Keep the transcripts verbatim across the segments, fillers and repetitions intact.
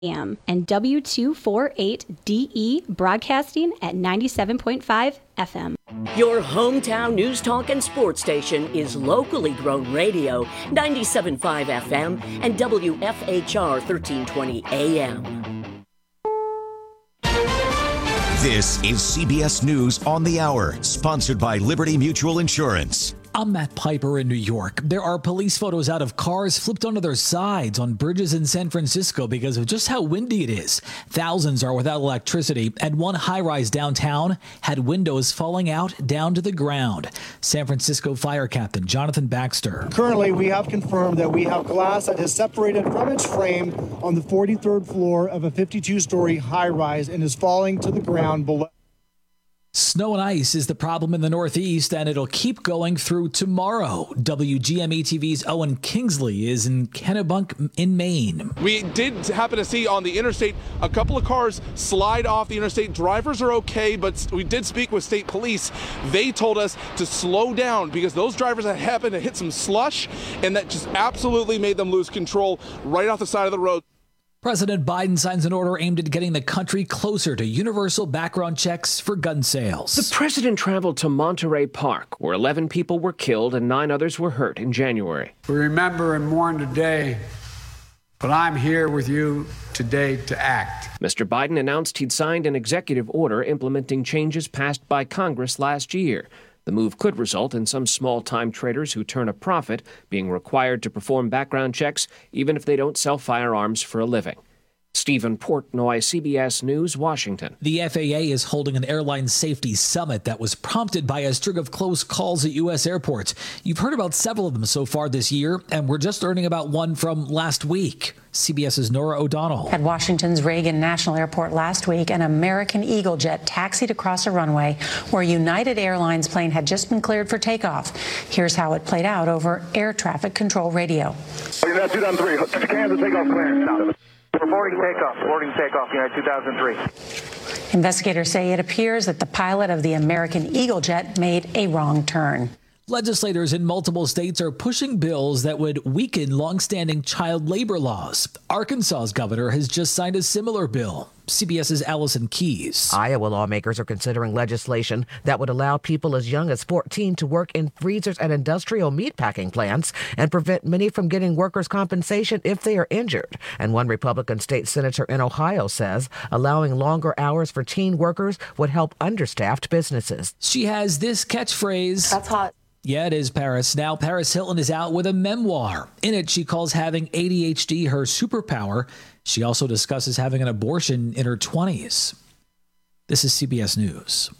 A.M. and W two forty-eight D E broadcasting at ninety-seven point five F M. Your hometown news talk and sports station is locally grown radio, ninety-seven point five F M and W F H R thirteen twenty A M. This is C B S News on the Hour, sponsored by Liberty Mutual Insurance. I'm Matt Piper in New York. There are police photos out of cars flipped onto their sides on bridges in San Francisco because of just how windy it is. Thousands are without electricity, and one high-rise downtown had windows falling out down to the ground. San Francisco Fire Captain Jonathan Baxter. Currently, we have confirmed that we have glass that is separated from its frame on the forty-third floor of a fifty-two-story high-rise and is falling to the ground below. Snow and ice is the problem in the Northeast, and it'll keep going through tomorrow. W G M E T V's Owen Kingsley is in Kennebunk in Maine. We did happen to see on the interstate a couple of cars slide off the interstate. Drivers are okay, but we did speak with state police. They told us to slow down because those drivers had happened to hit some slush, and that just absolutely made them lose control right off the side of the road. President Biden signs an order aimed at getting the country closer to universal background checks for gun sales. The president traveled to Monterey Park, where eleven people were killed and nine others were hurt in January. We remember and mourn today, but I'm here with you today to act. Mister Biden announced he'd signed an executive order implementing changes passed by Congress last year. The move could result in some small-time traders who turn a profit being required to perform background checks even if they don't sell firearms for a living. Stephen Portnoy, C B S News, Washington. The F A A is holding an airline safety summit that was prompted by a string of close calls at U S airports. You've heard about several of them so far this year, and we're just learning about one from last week. CBS's Nora O'Donnell. At Washington's Reagan National Airport last week, an American Eagle jet taxied across a runway where United Airlines plane had just been cleared for takeoff. Here's how it played out over air traffic control radio. United two thousand three, Kansas takeoff clearance. Reporting takeoff, reporting takeoff, United two thousand three. Investigators say it appears that the pilot of the American Eagle jet made a wrong turn. Legislators in multiple states are pushing bills that would weaken longstanding child labor laws. Arkansas's governor has just signed a similar bill. CBS's Allison Keyes. Iowa lawmakers are considering legislation that would allow people as young as fourteen to work in freezers at industrial meatpacking plants and prevent many from getting workers' compensation if they are injured. And one Republican state senator in Ohio says allowing longer hours for teen workers would help understaffed businesses. She has this catchphrase. That's hot. Yeah, it is, Paris. Now, Paris Hilton is out with a memoir. In it, she calls having A D H D her superpower. She also discusses having an abortion in her twenties. This is C B S News.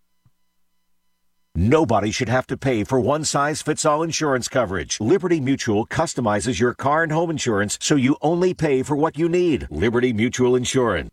Nobody should have to pay for one-size-fits-all insurance coverage. Liberty Mutual customizes your car and home insurance so you only pay for what you need. Liberty Mutual Insurance.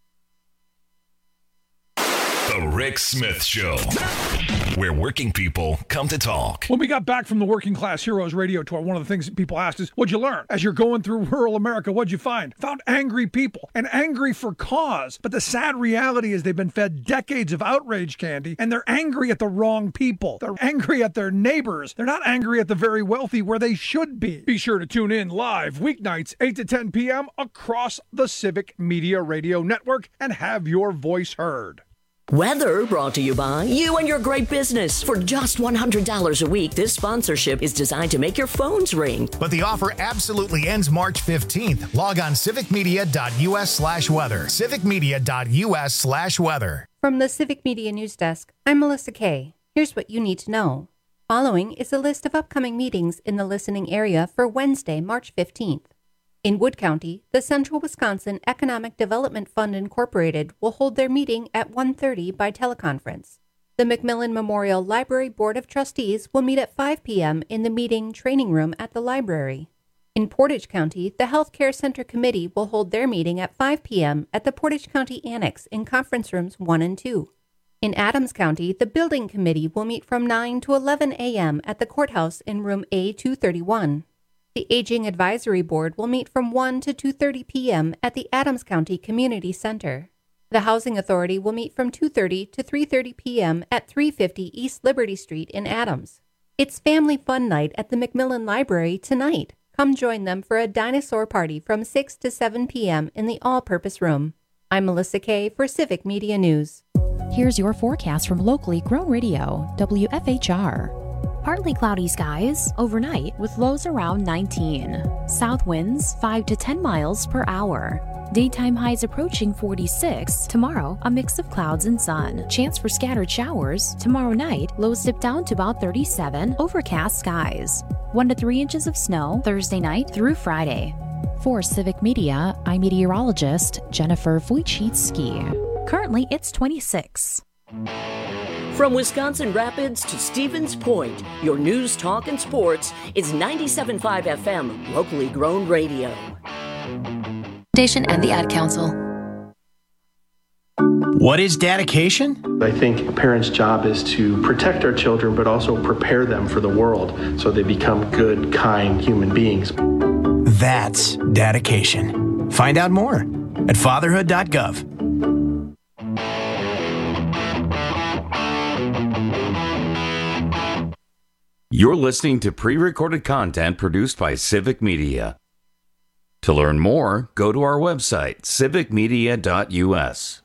The Rick Smith Show, where working people come to talk. When we got back from the Working Class Heroes radio tour, one of the things that people asked is, what'd you learn? As you're going through rural America, what'd you find? Found angry people, and angry for cause. But the sad reality is they've been fed decades of outrage candy, and they're angry at the wrong people. They're angry at their neighbors. They're not angry at the very wealthy where they should be. Be sure to tune in live weeknights, eight to ten p.m. across the Civic Media Radio Network and have your voice heard. Weather brought to you by you and your great business. For just one hundred dollars a week, this sponsorship is designed to make your phones ring. But the offer absolutely ends March fifteenth. Log on civicmedia.us slash weather. civicmedia.us slash weather. From the Civic Media News Desk, I'm Melissa Kay. Here's what you need to know. Following is a list of upcoming meetings in the listening area for Wednesday, March fifteenth. In Wood County, the Central Wisconsin Economic Development Fund Incorporated will hold their meeting at one thirty by teleconference. The McMillan Memorial Library Board of Trustees will meet at five p.m. in the meeting training room at the library. In Portage County, the Healthcare Center Committee will hold their meeting at five p.m. at the Portage County Annex in conference rooms one and two. In Adams County, the Building Committee will meet from nine to eleven a.m. at the courthouse in room A two thirty-one. The Aging Advisory Board will meet from one to two thirty p.m. at the Adams County Community Center. The Housing Authority will meet from two thirty to three thirty p.m. at three fifty East Liberty Street in Adams. It's Family Fun Night at the McMillan Library tonight. Come join them for a dinosaur party from six to seven p.m. in the all-purpose room. I'm Melissa Kay for Civic Media News. Here's your forecast from locally grown radio, W F H R. Partly cloudy skies overnight with lows around nineteen. South winds five to ten miles per hour. Daytime highs approaching forty-six. Tomorrow, a mix of clouds and sun. Chance for scattered showers. Tomorrow night, lows dip down to about thirty-seven. Overcast skies. One to three inches of snow Thursday night through Friday. For Civic Media, I'm meteorologist Jennifer Wojcicki. Currently, it's twenty-six. From Wisconsin Rapids to Stevens Point, your news, talk, and sports is ninety-seven point five F M, locally grown radio. Station and the Ad Council. What is dedication? I think a parent's job is to protect our children, but also prepare them for the world so they become good, kind human beings. That's dedication. Find out more at fatherhood dot gov. You're listening to pre-recorded content produced by Civic Media. To learn more, go to our website, civic media dot U S.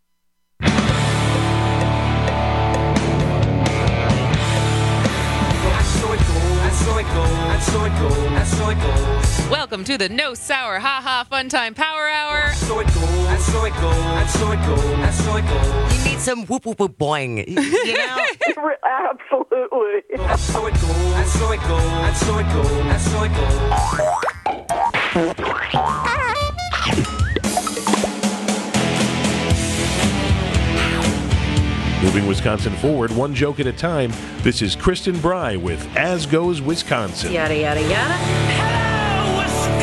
Welcome to the No Sour Ha Ha Fun Time Power Hour. So it goes, and so it goes, and so it goes, and so it goes. You need some whoop whoop whoop boing, you know? Absolutely. And so it goes, and so it goes, and so it goes, and so it goes. Moving Wisconsin forward, one joke at a time. This is Kristen Bry with As Goes Wisconsin. Yada, yada, yada. Hello,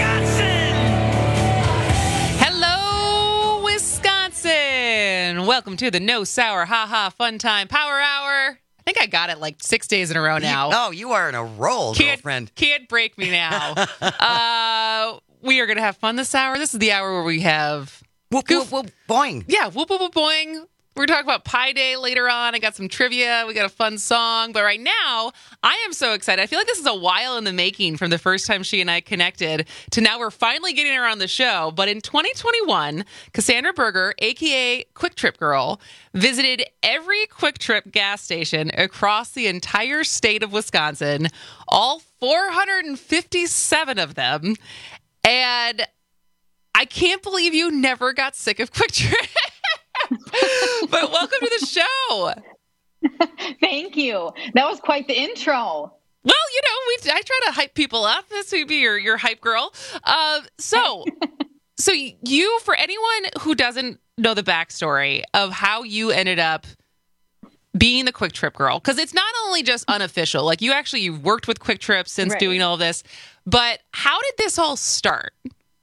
Wisconsin! Hello, Wisconsin! Welcome to the No Sour Ha Ha Fun Time Power Hour. I think I got it like six days in a row now. You, oh, you are in a roll, can't, girlfriend. Can't break me now. uh, we are going to have fun this hour. This is the hour where we have... Whoop, goof, whoop, whoop, boing. Yeah, whoop, whoop, whoop, boing. We're going to talk about Pi Day later on. I got some trivia. We got a fun song. But right now, I am so excited. I feel like this is a while in the making from the first time she and I connected to now we're finally getting her on the show. But in twenty twenty-one, Cassandra Berger, a k a. Quick Trip Girl, visited every Quick Trip gas station across the entire state of Wisconsin, all four hundred fifty-seven of them. And I can't believe you never got sick of Quick Trip. But welcome to the show. Thank you. That was quite the intro. Well, you know, we I try to hype people up. This would be your, your hype girl. Uh, so, so you, for anyone who doesn't know the backstory of how you ended up being the Quick Trip Girl, because it's not only just unofficial, like you actually you've worked with Quick Trip since right. doing all this, but how did this all start?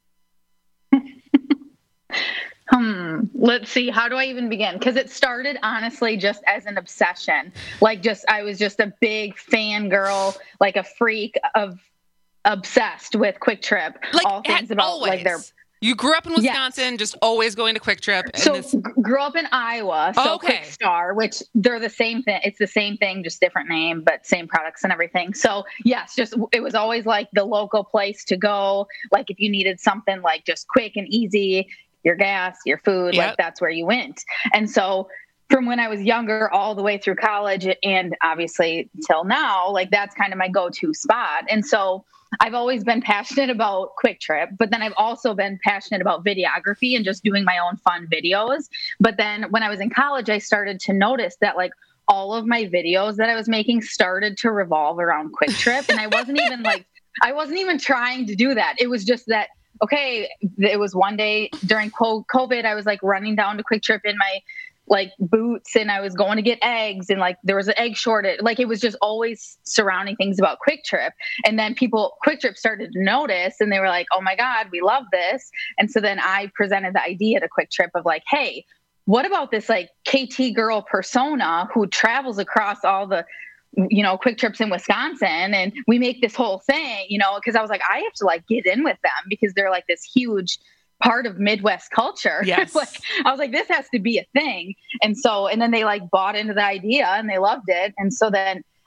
Hmm. Let's see. How do I even begin? Because it started honestly just as an obsession. Like just, I was just a big fangirl, like a freak of obsessed with Quick Trip. Like all things about always. like their. You grew up in Wisconsin, yes. just always going to Quick Trip. And so this... g- grew up in Iowa. So oh, okay. Quick Star, which they're the same thing. It's the same thing, just different name, but same products and everything. So yes, just it was always like the local place to go. Like if you needed something like just quick and easy. Your gas, your food, yep. like that's where you went. And so from when I was younger all the way through college and obviously till now, like that's kind of my go-to spot. And so I've always been passionate about Quick Trip, but then I've also been passionate about videography and just doing my own fun videos. But then when I was in college, I started to notice that like all of my videos that I was making started to revolve around Quick Trip. And I wasn't even like, I wasn't even trying to do that. It was just that okay, it was one day during COVID, I was like running down to Quick Trip in my like boots and I was going to get eggs and like there was an egg shortage. Like it was just always surrounding things about Quick Trip. And then people, Quick Trip started to notice and they were like, oh my God, we love this. And so then I presented the idea to Quick Trip of like, hey, what about this like K T girl persona who travels across all the you know, Quick Trips in Wisconsin and we make this whole thing, you know, because I was like, I have to like get in with them because they're like this huge part of Midwest culture. Yes. Like, I was like, this has to be a thing. And so, and then they like bought into the idea and they loved it. And so then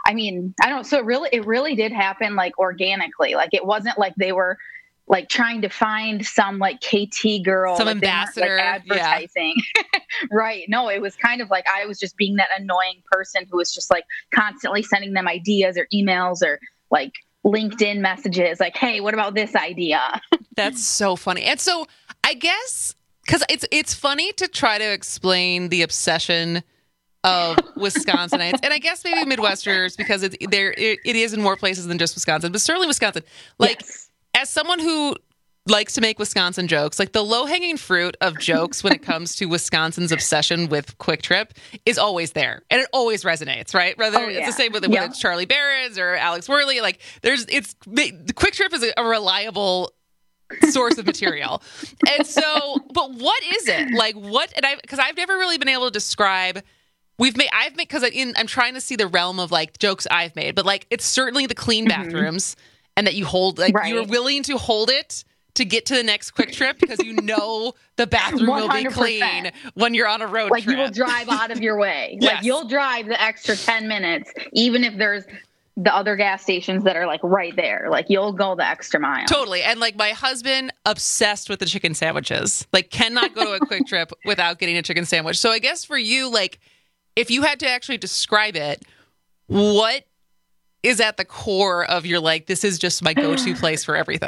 I mean, I don't, so it really, it really did happen like organically. Like it wasn't like they were like trying to find some like K T girl, some like, ambassador, like, advertising. Yeah. Right. No, it was kind of like I was just being that annoying person who was just like constantly sending them ideas or emails or like LinkedIn messages like, hey, what about this idea? That's so funny. And so I guess because it's it's funny to try to explain the obsession of Wisconsinites, and I guess maybe Midwesterners, because it's there. It, it is in more places than just Wisconsin, but certainly Wisconsin. Like, yes. As someone who likes to make Wisconsin jokes, like the low hanging fruit of jokes when it comes to Wisconsin's obsession with Quick Trip is always there, and it always resonates, right? Whether oh, yeah. it's the same with yeah. it's Charlie Barron's or Alex Worley. Like, there's it's the Quick Trip is a, a reliable source of material. And so, but what is it like? What and I because I've never really been able to describe. We've made, I've made, because I'm trying to see the realm of like jokes I've made, but like it's certainly the clean bathrooms mm-hmm. and that you hold, like right. you're willing to hold it to get to the next Quick Trip because you know the bathroom will be clean when you're on a road like trip. Like you will drive out of your way. Yes. Like you'll drive the extra ten minutes, even if there's the other gas stations that are like right there. Like you'll go the extra mile. Totally. And like my husband, obsessed with the chicken sandwiches, like cannot go to a Quick Trip without getting a chicken sandwich. So I guess for you, like, if you had to actually describe it, what is at the core of your, like, this is just my go-to place for everything?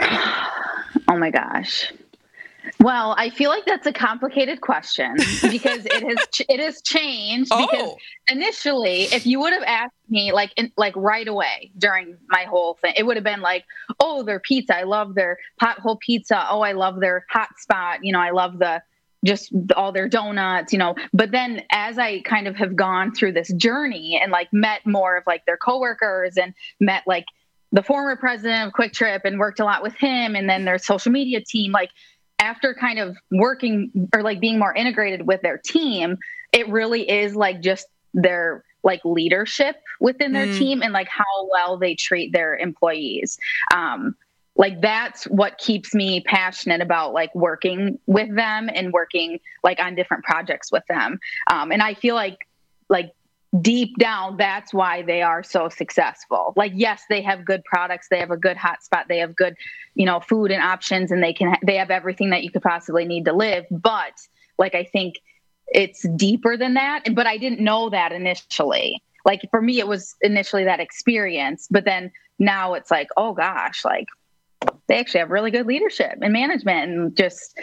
Oh my gosh. Well, I feel like that's a complicated question because it has ch- it has changed. Oh. Because initially, if you would have asked me like in, like right away during my whole thing, it would have been like, oh, their pizza. I love their pothole pizza. Oh, I love their hot spot. You know, I love the just all their donuts, you know, but then as I kind of have gone through this journey and like met more of like their coworkers and met like the former president of Quick Trip and worked a lot with him and then their social media team, like after kind of working or like being more integrated with their team, it really is like just their like leadership within their mm. team and like how well they treat their employees. Um, Like that's what keeps me passionate about like working with them and working like on different projects with them. Um, and I feel like like deep down, that's why they are so successful. Like, yes, they have good products. They have a good hotspot. They have good, you know, food and options, and they can, they have everything that you could possibly need to live. But like, I think it's deeper than that. But I didn't know that initially. Like for me, it was initially that experience, but then now it's like, oh gosh, like, they actually have really good leadership and management and just,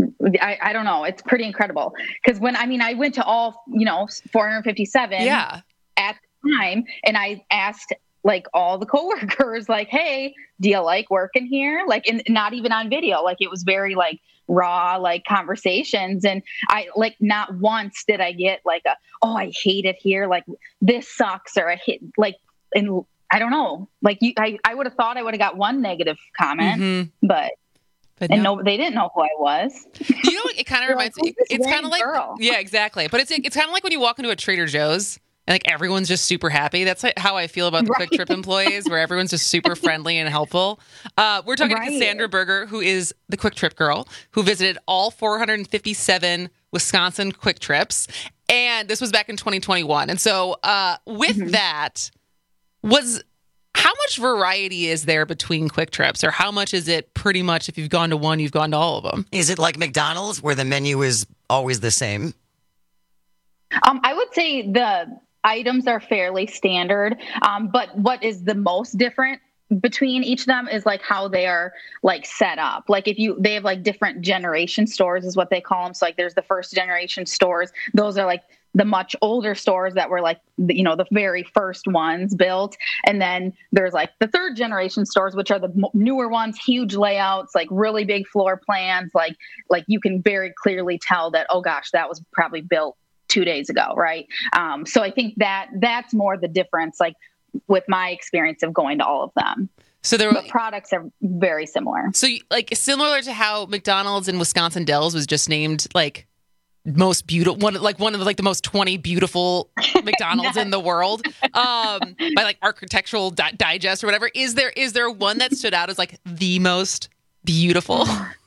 I, I don't know. It's pretty incredible. Cause when, I mean, I went to all, you know, four hundred fifty-seven yeah. at the time and I asked like all the coworkers like, hey, do you like working here? Like, and not even on video. Like it was very like raw, like conversations. And I like, not once did I get like a, oh, I hate it here. Like this sucks. Or I hate like, and I don't know. Like you, I, I would have thought I would have got one negative comment, mm-hmm. but, but and no. no, they didn't know who I was. You know, it kind of reminds me. It's kind of like, girl? yeah, exactly. But it's it's kind of like when you walk into a Trader Joe's and like everyone's just super happy. That's like how I feel about the right. Quick Trip employees, where everyone's just super friendly and helpful. Uh, we're talking right. to Cassandra Berger, who is the Quick Trip girl, who visited all four hundred fifty-seven Wisconsin Quick Trips, and this was back in twenty twenty-one. And so, uh, with mm-hmm. that. Was how much variety is there between Quick Trips, or how much is it pretty much if you've gone to one, you've gone to all of them? Is it like McDonald's where the menu is always the same? Um, I would say the items are fairly standard, um, but what is the most different between each of them is like how they are like set up. Like if you, they have like different generation stores is what they call them. So like there's the first generation stores. Those are like the much older stores that were like, you know, the very first ones built. And then there's like the third generation stores, which are the newer ones, huge layouts, like really big floor plans. Like, like you can very clearly tell that, oh gosh, that was probably built two days ago. Right. Um, so I think that that's more the difference, like with my experience of going to all of them. So there were, but products are very similar. So like similar to how McDonald's in Wisconsin Dells was just named like most beautiful one, like one of the, like the most twenty beautiful McDonald's in the world, um, by like Architectural Di- Digest or whatever. Is there is there one that stood out as like the most beautiful?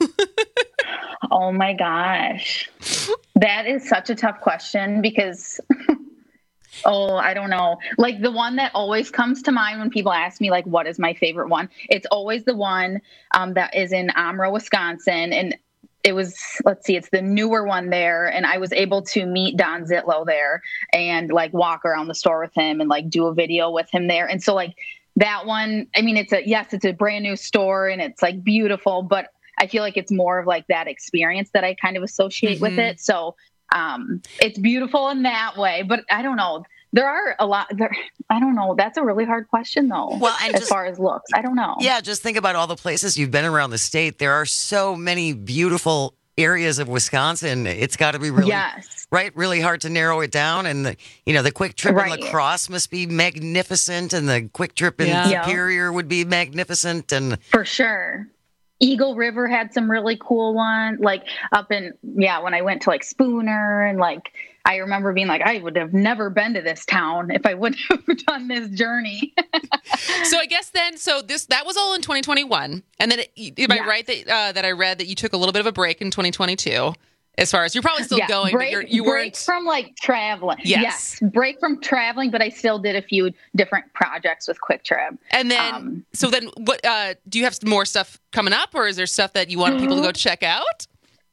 Oh my gosh, that is such a tough question because Oh, I don't know. Like the one that always comes to mind when people ask me, like, what is my favorite one? It's always the one um, that is in Amro, Wisconsin. And it was, let's see, it's the newer one there. And I was able to meet Don Zitlow there and like walk around the store with him and like do a video with him there. And so like that one, I mean, it's a, yes, it's a brand new store and it's like beautiful, but I feel like it's more of like that experience that I kind of associate mm-hmm. with it. So um, it's beautiful in that way, but I don't know. There are a lot there. I don't know. That's a really hard question though. Well, and as just, far as looks, I don't know. Yeah. Just think about all the places you've been around the state. There are so many beautiful areas of Wisconsin. It's got to be really, yes. right? Really hard to narrow it down. And the, you know, the Quick Trip right. in La Crosse must be magnificent. And the Quick Trip in yeah. Superior would be magnificent. And for sure. Eagle River had some really cool ones, like up in, yeah, when I went to like Spooner and like, I remember being like, I would have never been to this town if I wouldn't have done this journey. So I guess then, so this, that was all in twenty twenty-one. And then it, am I yes. right that, uh, that I read that you took a little bit of a break in twenty twenty-two? As far as you're probably still yeah, going, break, but you're, you break weren't from like traveling. Yes. yes, break from traveling, but I still did a few different projects with Quick Trip. And then, um, so then, what uh, do you have more stuff coming up, or is there stuff that you want people to go check out?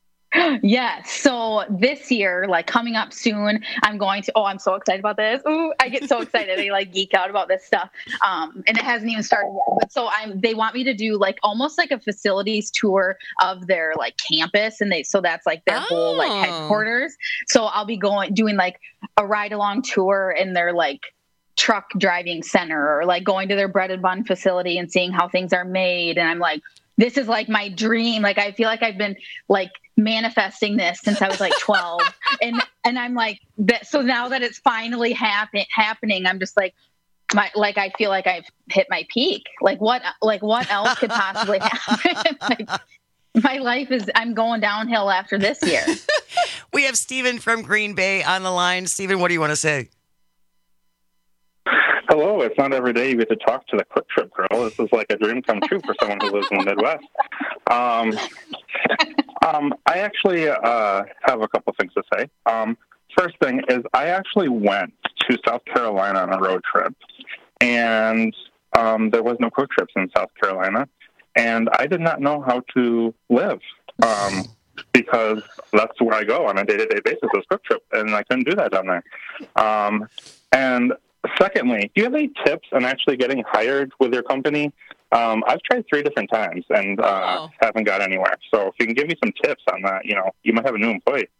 Yes. So this year, like coming up soon, I'm going to, oh, I'm so excited about this. Ooh, I get so excited. I like geek out about this stuff. Um, and it hasn't even started yet. But so I'm, they want me to do like almost like a facilities tour of their like campus. And they, so that's like their oh. whole like headquarters. So I'll be going, doing like a ride along tour in their like truck driving center or like going to their bread and bun facility and seeing how things are made. And I'm like, this is like my dream. Like, I feel like I've been like manifesting this since I was like twelve. and, and I'm like that. So now that it's finally happen, happening, I'm just like, my, like, I feel like I've hit my peak. Like what, like what else could possibly happen? Like, my life is, I'm going downhill after this year. We have Stephen from Green Bay on the line. Stephen, what do you want to say? Hello, it's not every day you get to talk to the Quick Trip girl. This is like a dream come true for someone who lives in the Midwest. Um, um, I actually uh, have a couple things to say. Um, first thing is I actually went to South Carolina on a road trip, and um, there was no Quick Trips in South Carolina, and I did not know how to live um, because that's where I go on a day-to-day basis is Quick Trip, and I couldn't do that down there. Um, and Secondly, do you have any tips on actually getting hired with your company? Um, I've tried three different times and uh, oh. haven't got anywhere. So if you can give me some tips on that, you know, you might have a new employee.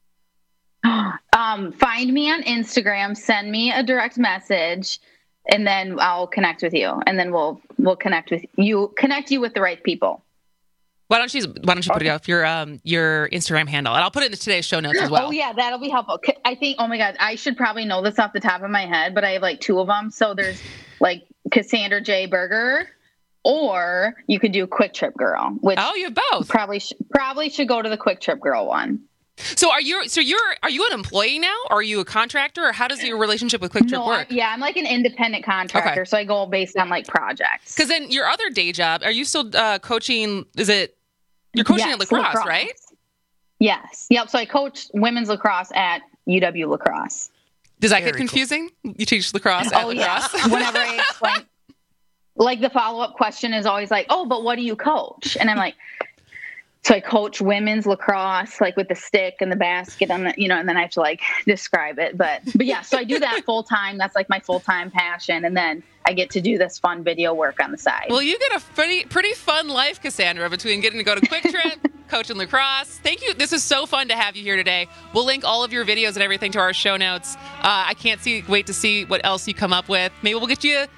Um, find me on Instagram, send me a direct message, and then I'll connect with you. And then we'll we'll connect with you, connect you with the right people. Why don't you Why don't you put okay. it up your um your Instagram handle, and I'll put it in today's show notes as well. Oh yeah, that'll be helpful. I think. Oh my God, I should probably know this off the top of my head, but I have like two of them. So there's like Cassandra J Berger, or you could do Quick Trip Girl. Which oh, you have both. Probably sh- probably should go to the Quick Trip Girl one. So are you? So you're? Are you an employee now? Or are you a contractor? Or how does your relationship with Quick Trip no, work? I'm, yeah, I'm like an independent contractor, okay. So I go based on like projects. Because then your other day job, are you still uh, coaching? Is it? You're coaching yes, at lacrosse, lacrosse, right? Yes. Yep. So I coach women's lacrosse at U W La Crosse. Does that Very get confusing? Cool. You teach lacrosse at oh, lacrosse? Yeah. Whenever I explain, like the follow-up question is always like, oh, but what do you coach? And I'm like, so I coach women's lacrosse, like with the stick and the basket and the, you know, and then I have to like describe it. But, but yeah, so I do that full time. That's like my full-time passion. And then I get to do this fun video work on the side. Well, you get a pretty, pretty fun life, Cassandra, between getting to go to Quick Trip, coaching lacrosse. Thank you. This is so fun to have you here today. We'll link all of your videos and everything to our show notes. Uh, I can't see, wait to see what else you come up with. Maybe we'll get you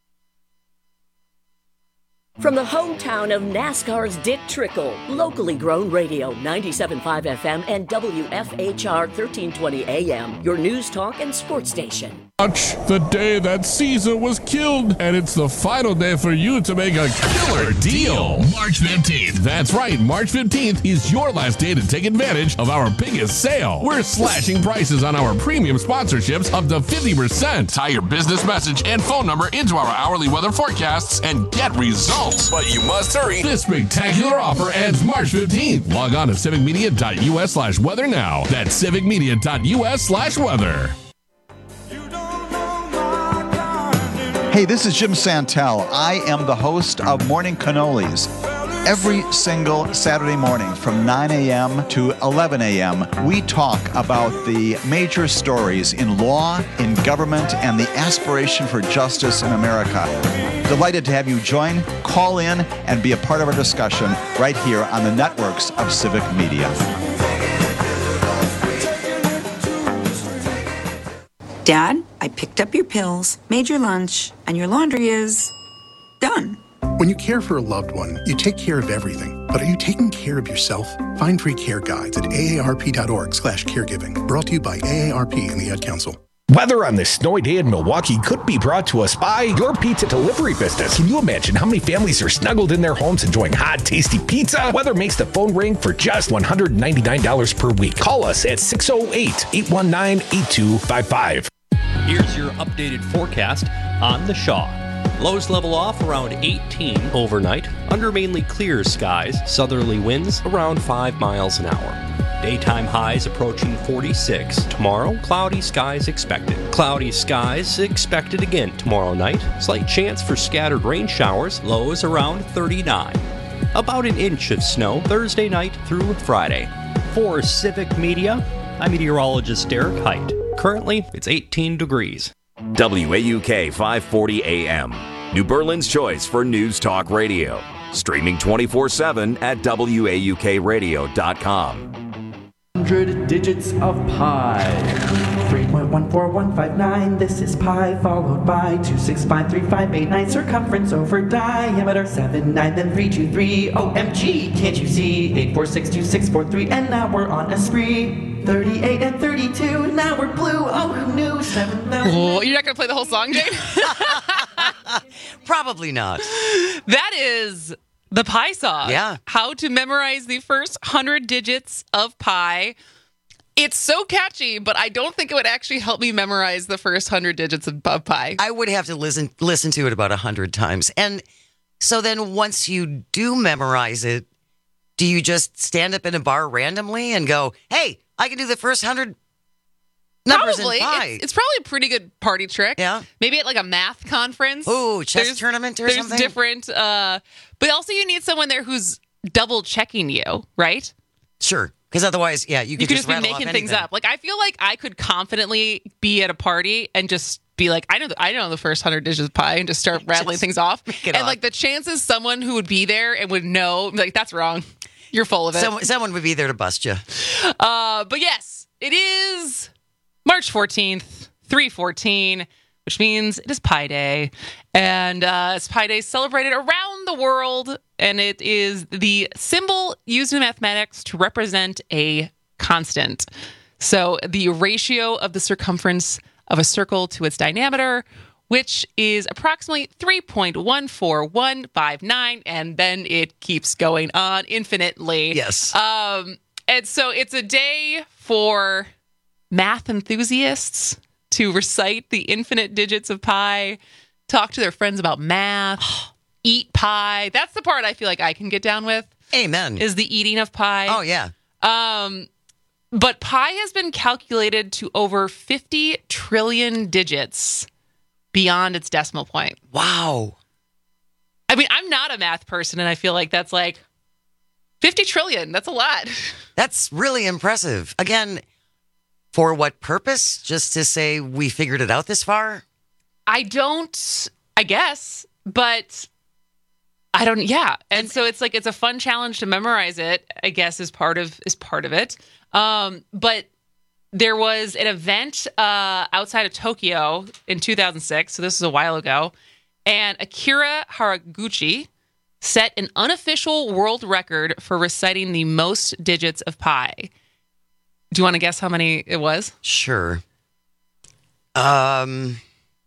From the hometown of NASCAR's Dick Trickle, locally grown radio, ninety-seven point five F M and W F H R thirteen twenty A M, your news talk and sports station. March, the day that Caesar was killed, and it's the final day for you to make a killer deal. March fifteenth. That's right, March fifteenth is your last day to take advantage of our biggest sale. We're slashing prices on our premium sponsorships up to fifty percent. Tie your business message and phone number into our hourly weather forecasts and get results. But you must hurry. This spectacular offer ends March fifteenth. Log on to civicmedia.us slash weather now. That's civicmedia.us slash weather. You don't Hey, this is Jim Santel. I am the host of Morning Cannolis. Every single Saturday morning from nine a.m. to eleven a.m., we talk about the major stories in law, in government, and the aspiration for justice in America. Delighted to have you join, call in, and be a part of our discussion right here on the networks of Civic Media. Dad, I picked up your pills, made your lunch, and your laundry is done. When you care for a loved one, you take care of everything. But are you taking care of yourself? Find free care guides at aarp.org slash caregiving. Brought to you by A A R P and the Ad Council. Weather on this snowy day in Milwaukee could be brought to us by your pizza delivery business. Can you imagine how many families are snuggled in their homes enjoying hot, tasty pizza? Weather makes the phone ring for just one hundred ninety-nine dollars per week. Call us at six oh eight, eight one nine, eight two five five. Here's your updated forecast on the Shaw. Lows level off around eighteen overnight, under mainly clear skies, southerly winds around five miles an hour. Daytime highs approaching forty-six. Tomorrow, cloudy skies expected. Cloudy skies expected again tomorrow night. Slight chance for scattered rain showers, lows around thirty-nine. About an inch of snow Thursday night through Friday. For Civic Media, I'm meteorologist Derek Height. Currently, it's eighteen degrees. W A U K five forty A M, New Berlin's choice for news talk radio. Streaming twenty-four seven at W A U K radio dot com. one hundred digits of pi. three point one four one five nine, this is pi, followed by two six five three five eight nine, circumference over diameter seven nine, then three two three, O M G, can't you see? eight four six two six four three, and now we're on a spree. thirty-eight and thirty-two, now we're blue, oh who knew? seven thousand. Oh, you're not going to play the whole song, Jane? Probably not. That is the pi song. Yeah. How to memorize the first one hundred digits of pi. It's so catchy, but I don't think it would actually help me memorize the first one hundred digits of, of pi. I would have to listen listen to it about one hundred times. And so then once you do memorize it, do you just stand up in a bar randomly and go, hey, I can do the first one hundred numbers Probably. in pi? It's, it's probably a pretty good party trick. Yeah. Maybe at like a math conference. Ooh, chess There's- tournament or there's something? different, uh, but also you need someone there who's double checking you, right? Sure. Because otherwise, yeah, you could, You could just, just be rattle making off things anything. up. Like I feel like I could confidently be at a party and just be like, I know, the, I know the first hundred digits of pi, and just start rattling Just things off. make And it up. like the chances someone who would be there and would know, like that's wrong. You're full of it. Someone, someone would be there to bust you. Uh, but yes, it is March fourteenth, three fourteen, which means it is Pi Day. And uh, it's Pi Day celebrated around the world. And it is the symbol used in mathematics to represent a constant. So the ratio of the circumference of a circle to its diameter, which is approximately three point one four one five nine, and then it keeps going on infinitely. Yes. Um, and so it's a day for math enthusiasts to recite the infinite digits of pi, talk to their friends about math, eat pie. That's the part I feel like I can get down with. Amen. Is the eating of pie. Oh, yeah. Um, but pi has been calculated to over fifty trillion digits beyond its decimal point. Wow. I mean, I'm not a math person, and I feel like that's like fifty trillion. That's a lot. That's really impressive. Again, for what purpose? Just to say we figured it out this far? I don't, I guess, but I don't, yeah. And so it's like, it's a fun challenge to memorize it, I guess, is part of, is part of it. Um, but there was an event uh, outside of Tokyo in two thousand six. So this is a while ago. And Akira Haraguchi set an unofficial world record for reciting the most digits of pi. Do you want to guess how many it was? Sure. Um,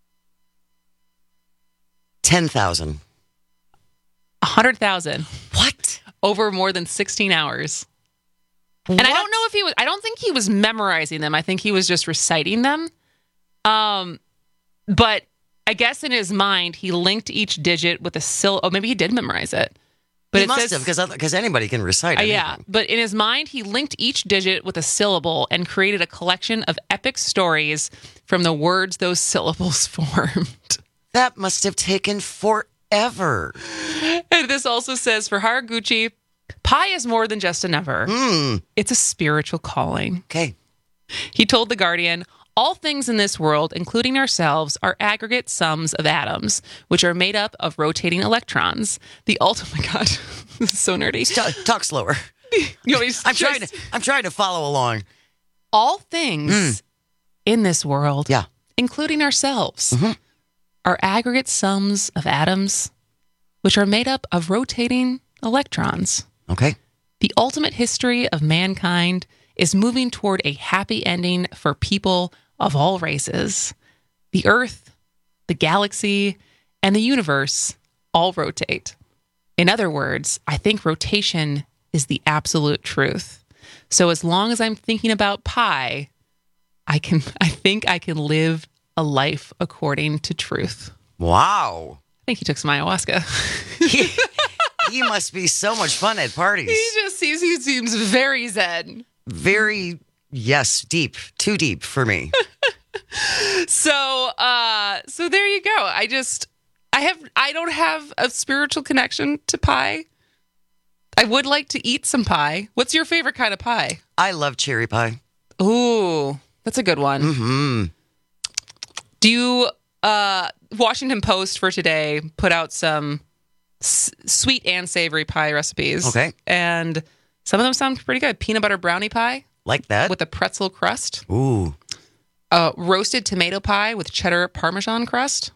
ten thousand. one hundred thousand. What? Over more than sixteen hours. What? And I don't know if he was, I don't think he was memorizing them. I think he was just reciting them. Um, but I guess in his mind, he linked each digit with a syllable. Oh, maybe he did memorize it. But he it must says, have, because because anybody can recite uh, it. yeah, but in his mind, he linked each digit with a syllable and created a collection of epic stories from the words those syllables formed. That must have taken forever. And this also says for Haraguchi, pie is more than just a number. Mm. It's a spiritual calling. Okay. He told The Guardian, all things in this world, including ourselves, are aggregate sums of atoms, which are made up of rotating electrons. The ultimate, God, this is so nerdy. Talk, talk slower. You know, I'm trying to. I'm trying to follow along. All things mm. in this world, yeah, including ourselves, mm-hmm. are aggregate sums of atoms, which are made up of rotating electrons. Okay. The ultimate history of mankind is moving toward a happy ending for people of all races. The Earth, the galaxy, and the universe all rotate. In other words, I think rotation is the absolute truth. So as long as I'm thinking about pie, I can I think I can live a life according to truth. Wow. I think he took some ayahuasca. he, he must be so much fun at parties. He just seems he seems very zen. Very, yes, deep. Too deep for me. so uh so there you go. I just I have I don't have a spiritual connection to pie. I would like to eat some pie. What's your favorite kind of pie? I love cherry pie. Ooh, that's a good one. Mm-hmm. Do you, uh, Washington Post for today put out some s- sweet and savory pie recipes. Okay. And some of them sound pretty good. Peanut butter brownie pie. Like that? With a pretzel crust. Ooh. Uh, roasted tomato pie with cheddar Parmesan crust.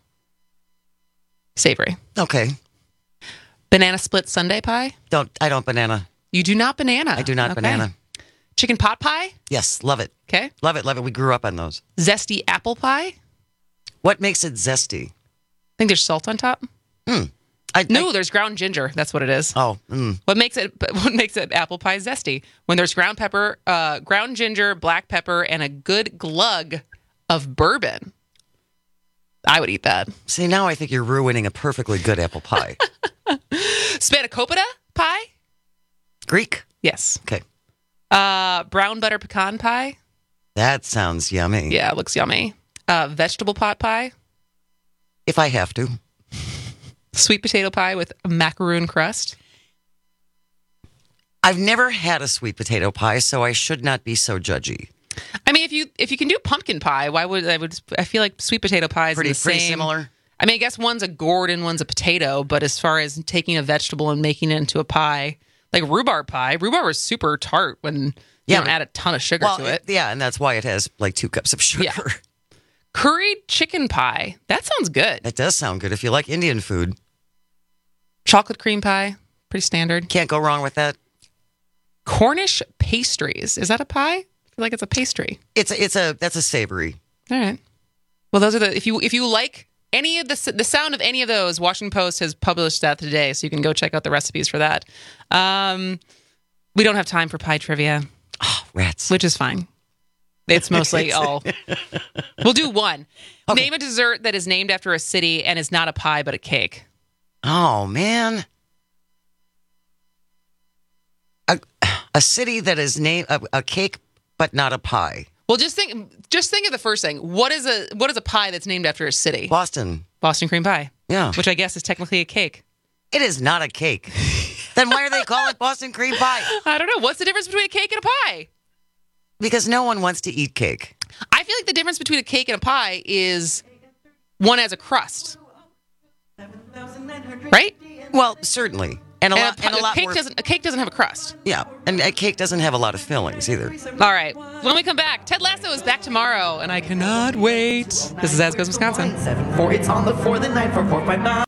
Savory. Okay. Banana split sundae pie? Don't I don't banana. You do not banana? I do not okay. banana. Chicken pot pie? Yes, love it. Okay. Love it, love it. We grew up on those. Zesty apple pie? What makes it zesty? I think there's salt on top. Hmm. I, no, I, there's ground ginger. That's what it is. Oh. Mm. What makes it what makes it apple pie zesty? When there's ground pepper, uh, ground ginger, black pepper, and a good glug of bourbon. I would eat that. See, now I think you're ruining a perfectly good apple pie. Spanakopita pie? Greek? Yes. Okay. Uh, brown butter pecan pie? That sounds yummy. Yeah, it looks yummy. Uh, vegetable pot pie? If I have to. Sweet potato pie with a macaroon crust? I've never had a sweet potato pie, so I should not be so judgy. I mean, if you if you can do pumpkin pie, why would I would I feel like sweet potato pie is pretty, the pretty same. similar. I mean, I guess one's a gourd and one's a potato, but as far as taking a vegetable and making it into a pie, like rhubarb pie, rhubarb is super tart when you yeah, don't add a ton of sugar well, to it. Yeah, and that's why it has like two cups of sugar. Yeah. Curried chicken pie. That sounds good. That does sound good if you like Indian food. Chocolate cream pie. Pretty standard. Can't go wrong with that. Cornish pastries. Is that a pie? I feel like it's a pastry. It's a, it's a that's a savory. All right. Well, those are the if you if you like any of the the sound of any of those, Washington Post has published that today, so you can go check out the recipes for that. Um, we don't have time for pie trivia. Oh, rats. Which is fine. It's mostly all. We'll do one. Okay. Name a dessert that is named after a city and is not a pie but a cake. Oh man. A, a city that is named a, a cake but not a pie. Well, just think just think of the first thing. What is a what is a pie that's named after a city? Boston. Boston cream pie. Yeah. Which I guess is technically a cake. It is not a cake. Then why do they call it Boston cream pie? I don't know. What's the difference between a cake and a pie? Because no one wants to eat cake. I feel like the difference between a cake and a pie is one has a crust. Right? Well, certainly. And a, and lot, a, and a a lot cake more... doesn't a cake doesn't have a crust. Yeah, and a cake doesn't have a lot of fillings either. All right. When we come back, Ted Lasso is back tomorrow, and I cannot wait. This is As Goes Wisconsin. Seven four, it's on the four, the nine four four five nine.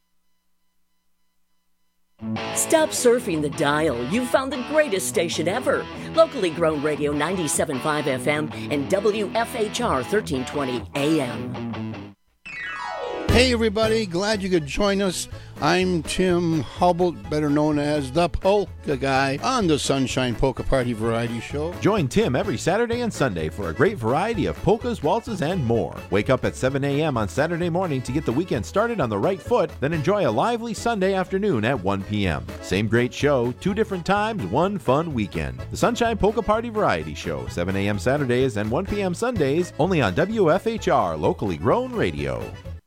Stop surfing the dial. You've found the greatest station ever. Locally grown radio ninety-seven point five F M and W F H R thirteen twenty A M. Hey everybody, glad you could join us. I'm Tim Hubble, better known as the Polka Guy, on the Sunshine Polka Party Variety Show. Join Tim every Saturday and Sunday for a great variety of polkas, waltzes, and more. Wake up at seven a.m. on Saturday morning to get the weekend started on the right foot, then enjoy a lively Sunday afternoon at one p.m. Same great show, two different times, one fun weekend. The Sunshine Polka Party Variety Show, seven a.m. Saturdays and one p.m. Sundays, only on W F H R, locally grown radio.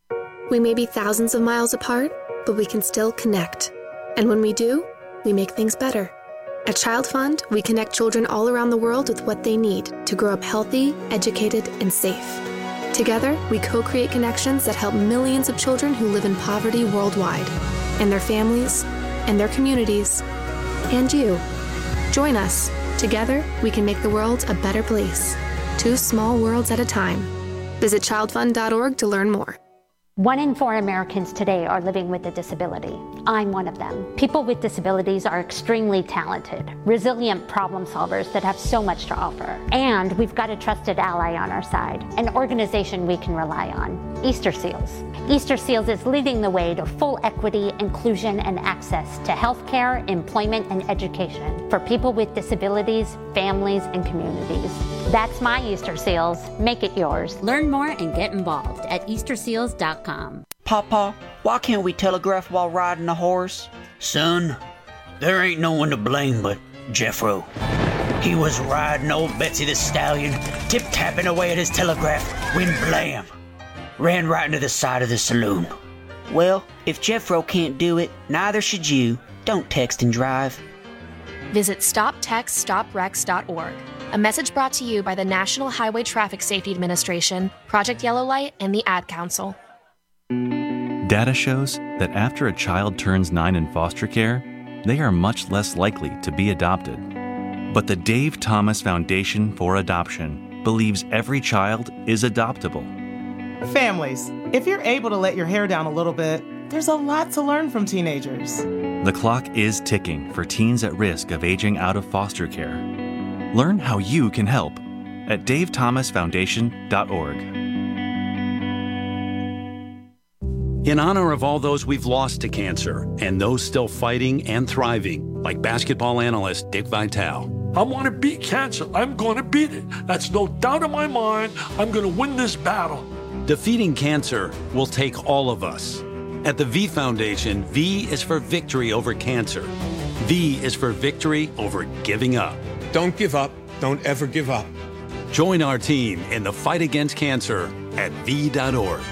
We may be thousands of miles apart, but we can still connect. And when we do, we make things better. At Child Fund, we connect children all around the world with what they need to grow up healthy, educated, and safe. Together, we co-create connections that help millions of children who live in poverty worldwide, and their families, and their communities, and you. Join us. Together, we can make the world a better place. Two small worlds at a time. Visit child fund dot org to learn more. One in four Americans today are living with a disability. I'm one of them. People with disabilities are extremely talented, resilient problem solvers that have so much to offer. And we've got a trusted ally on our side, an organization we can rely on, Easter Seals. Easter Seals is leading the way to full equity, inclusion, and access to healthcare, employment, and education for people with disabilities, families, and communities. That's my Easter Seals. Make it yours. Learn more and get involved at easter seals dot com. Papa, why can't we telegraph while riding a horse? Son, there ain't no one to blame but Jeffro. He was riding old Betsy the Stallion, tip-tapping away at his telegraph, when blam! Ran right into the side of the saloon. Well, if Jeffro can't do it, neither should you. Don't text and drive. Visit stop text stop wrecks dot org. A message brought to you by the National Highway Traffic Safety Administration, Project Yellow Light, and the Ad Council. Data shows that after a child turns nine in foster care, they are much less likely to be adopted. But the Dave Thomas Foundation for Adoption believes every child is adoptable. Families, if you're able to let your hair down a little bit, there's a lot to learn from teenagers. The clock is ticking for teens at risk of aging out of foster care. Learn how you can help at dave thomas foundation dot org. In honor of all those we've lost to cancer and those still fighting and thriving, like basketball analyst Dick Vitale. I want to beat cancer. I'm going to beat it. That's no doubt in my mind. I'm going to win this battle. Defeating cancer will take all of us. At the V Foundation, V is for victory over cancer. V is for victory over giving up. Don't give up. Don't ever give up. Join our team in the fight against cancer at V dot org.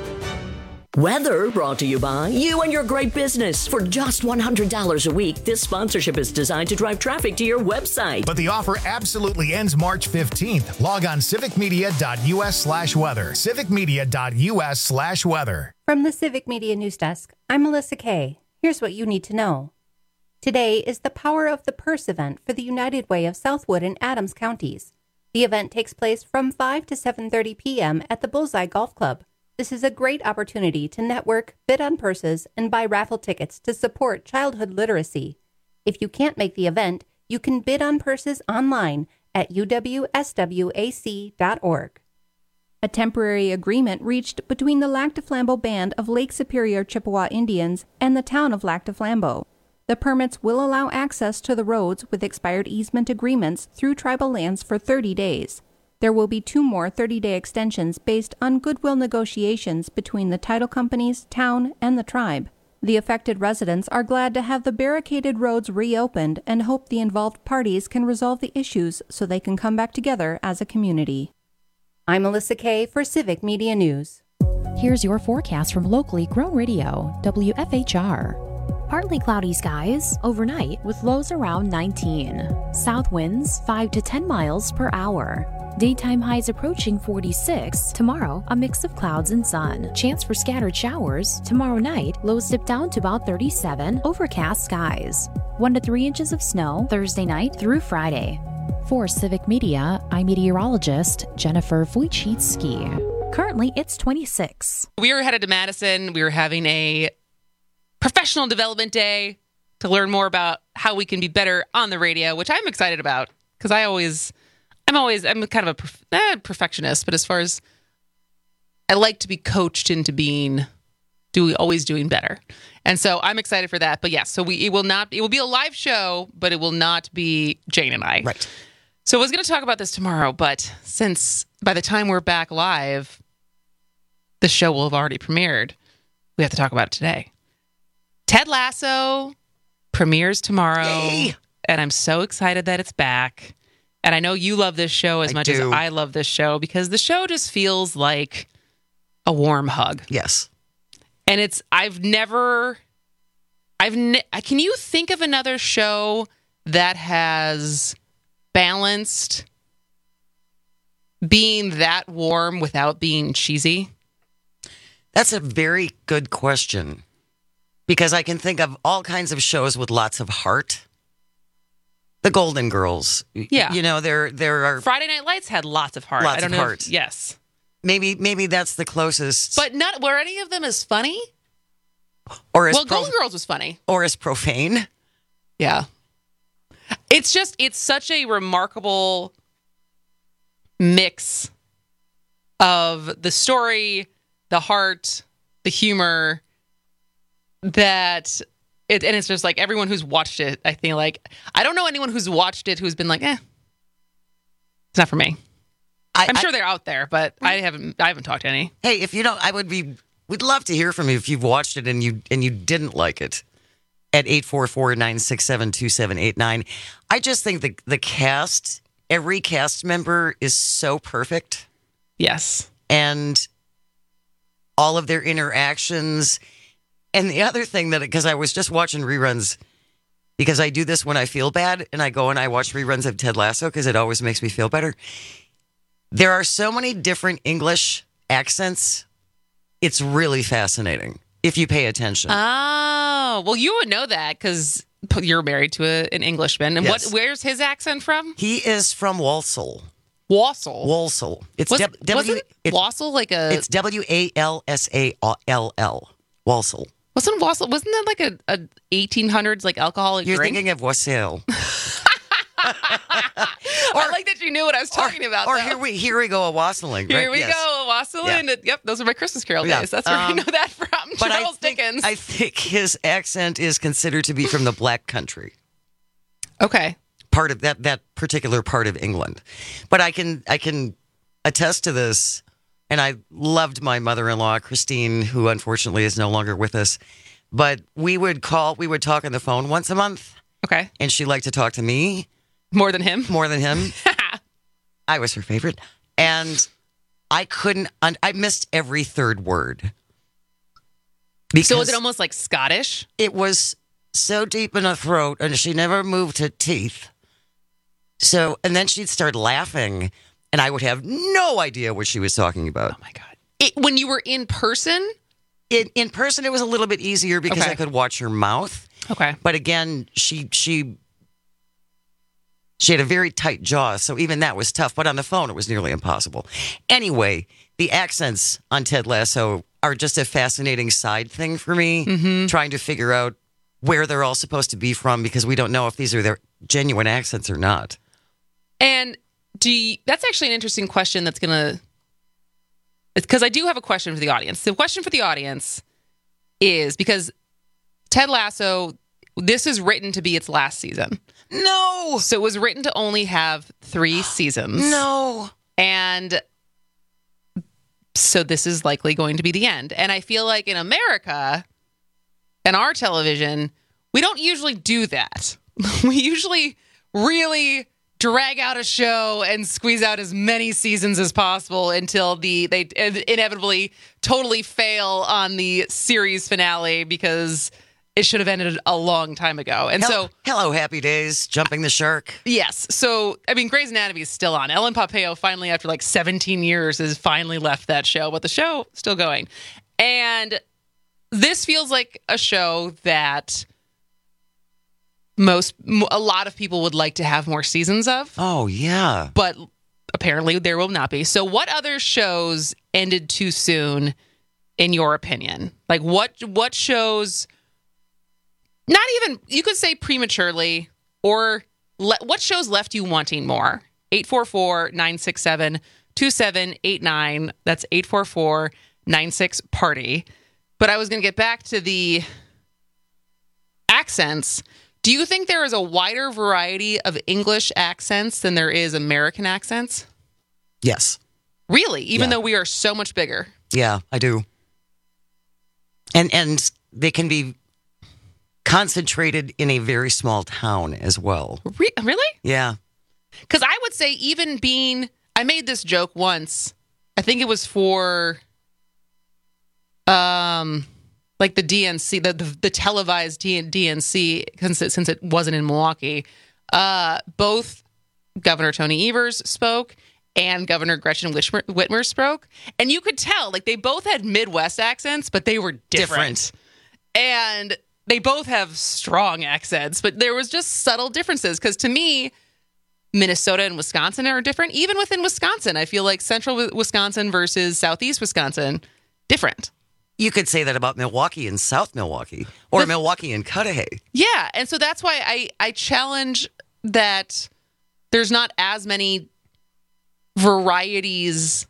Weather brought to you by you and your great business. For just one hundred dollars a week, this sponsorship is designed to drive traffic to your website. But the offer absolutely ends March fifteenth. Log on civic media dot u s slash weather. civic media dot u s slash weather. From the Civic Media News Desk, I'm Melissa Kay. Here's what you need to know. Today is the Power of the Purse event for the United Way of Southwood and Adams counties. The event takes place from five to seven thirty p.m. at the Bullseye Golf Club. This is a great opportunity to network, bid on purses, and buy raffle tickets to support childhood literacy. If you can't make the event, you can bid on purses online at u w s w a c dot org. A temporary agreement reached between the Lac du Flambeau Band of Lake Superior Chippewa Indians and the town of Lac du Flambeau. The permits will allow access to the roads with expired easement agreements through tribal lands for thirty days. There will be two more thirty-day extensions based on goodwill negotiations between the title companies, town, and the tribe. The affected residents are glad to have the barricaded roads reopened and hope the involved parties can resolve the issues so they can come back together as a community. I'm Melissa Kay for Civic Media News. Here's your forecast from locally grown radio, W F H R. Partly cloudy skies overnight with lows around nineteen. South winds five to ten miles per hour. Daytime highs approaching forty-six. Tomorrow, a mix of clouds and sun. Chance for scattered showers. Tomorrow night, lows dip down to about thirty-seven. Overcast skies. one to three inches of snow Thursday night through Friday. For Civic Media, I'm meteorologist Jennifer Wojcicki. Currently, it's twenty-six. We were headed to Madison. We were having a professional development day to learn more about how we can be better on the radio, which I'm excited about because I always, I'm always, I'm kind of a perf- eh, perfectionist, but as far as I like to be coached into being, doing, always doing better. And so I'm excited for that. But yes, so we, it will not, it will be a live show, but it will not be Jane and I. Right. So I was going to talk about this tomorrow, but since by the time we're back live, the show will have already premiered, we have to talk about it today. Ted Lasso premieres tomorrow, Yay! And I'm so excited that it's back. And I know you love this show as I much do. as I love this show because the show just feels like a warm hug. Yes. And it's, I've never, I've, ne- can you think of another show that has balanced being that warm without being cheesy? That's a very good question. Because I can think of all kinds of shows with lots of heart. The Golden Girls. Yeah. You know, there there are... Friday Night Lights had lots of heart. Lots I don't of know heart. If, yes. Maybe maybe that's the closest. But not were any of them as funny? Or as well, pro- Golden Girls was funny. Or as profane. Yeah. It's just, it's such a remarkable mix of the story, the heart, the humor, that... It, and it's just like everyone who's watched it, I think like, I don't know anyone who's watched it who's been like, eh, it's not for me. I, I'm sure I, they're out there, but I haven't, I haven't talked to any. Hey, if you don't, I would be, we'd love to hear from you if you've watched it and you, and you didn't like it at eight four four, nine six seven, two seven eight nine. I just think the, the cast, every cast member is so perfect. Yes. And all of their interactions. And the other thing that, because I was just watching reruns, because I do this when I feel bad, and I go and I watch reruns of Ted Lasso because it always makes me feel better. There are so many different English accents. It's really fascinating if you pay attention. Oh, well, you would know that because you're married to a, an Englishman. And Yes. what? Where's his accent from? He is from Walsall. Walsall. Walsall. It's Was, W. wasn't it's, Walsall like a? It's W A L S A L L. Walsall. Wasn't Walsall? Wasn't that like a, a eighteen hundreds like alcoholic You're drink? thinking of Wassail. I like that you knew what I was talking or, about. Or though. here we here we go a wassailing. Here right? we Yes. go, wassailing. Yeah. Yep, those are my Christmas Carol Yeah. days. That's where I Um, know that from. But I Charles think, Dickens. I think his accent is considered to be from the Black Country. Okay. Part of that that particular part of England. But I can I can attest to this, and I loved my mother-in-law, Christine, who unfortunately is no longer with us. But we would call, we would talk on the phone once a month. Okay. And she liked to talk to me. More than him? More than him. I was her favorite. And I couldn't, I missed every third word. So was it almost like Scottish? It was so deep in her throat, and she never moved her teeth. So, and then she'd start laughing, and I would have no idea what she was talking about. Oh, my God. It, when you were in person? In, in person, it was a little bit easier because Okay. I could watch her mouth. Okay. But again, she she she had a very tight jaw, so even that was tough. But on the phone, it was nearly impossible. Anyway, the accents on Ted Lasso are just a fascinating side thing for me, Mm-hmm. trying to figure out where they're all supposed to be from because we don't know if these are their genuine accents or not. And do you, that's actually an interesting question that's going to... Because I do have a question for the audience. The question for the audience is, because Ted Lasso, this is written to be its last season. No! So it was written to only have three seasons. No! And so this is likely going to be the end. And I feel like in America, and our television, we don't usually do that. We usually really drag out a show and squeeze out as many seasons as possible until the they inevitably totally fail on the series finale because it should have ended a long time ago. And Hello, so, hello, Happy Days, Jumping the Shark. yes. So, I mean, Grey's Anatomy is still on. Ellen Pompeo finally, after like seventeen years, has finally left that show, but the show still going. And this feels like a show that most, a lot of people would like to have more seasons of. Oh, yeah. But apparently there will not be. So what other shows ended too soon, in your opinion? Like what what shows, not even, you could say prematurely, or le- what shows left you wanting more? eight four four, nine six seven, two seven eight nine. That's eight four four, nine six, party. But I was going to get back to the accents. Do you think there is a wider variety of English accents than there is American accents? Yes. Really? Even Yeah. though we are so much bigger? Yeah, I do. And and they can be concentrated in a very small town as well. Re- really? Yeah. Because I would say even being... I made this joke once. I think it was for... Um, like the D N C, the the, the televised D N C, since it, since it wasn't in Milwaukee. Uh, both Governor Tony Evers spoke and Governor Gretchen Whitmer, Whitmer spoke, and you could tell like they both had Midwest accents, but they were different. different. And they both have strong accents, but there was just subtle differences. Because to me, Minnesota and Wisconsin are different. Even within Wisconsin, I feel like central Wisconsin versus southeast Wisconsin, different. You could say that about Milwaukee and South Milwaukee, or the, Milwaukee and Cudahy. Yeah, and so that's why I, I challenge that there's not as many varieties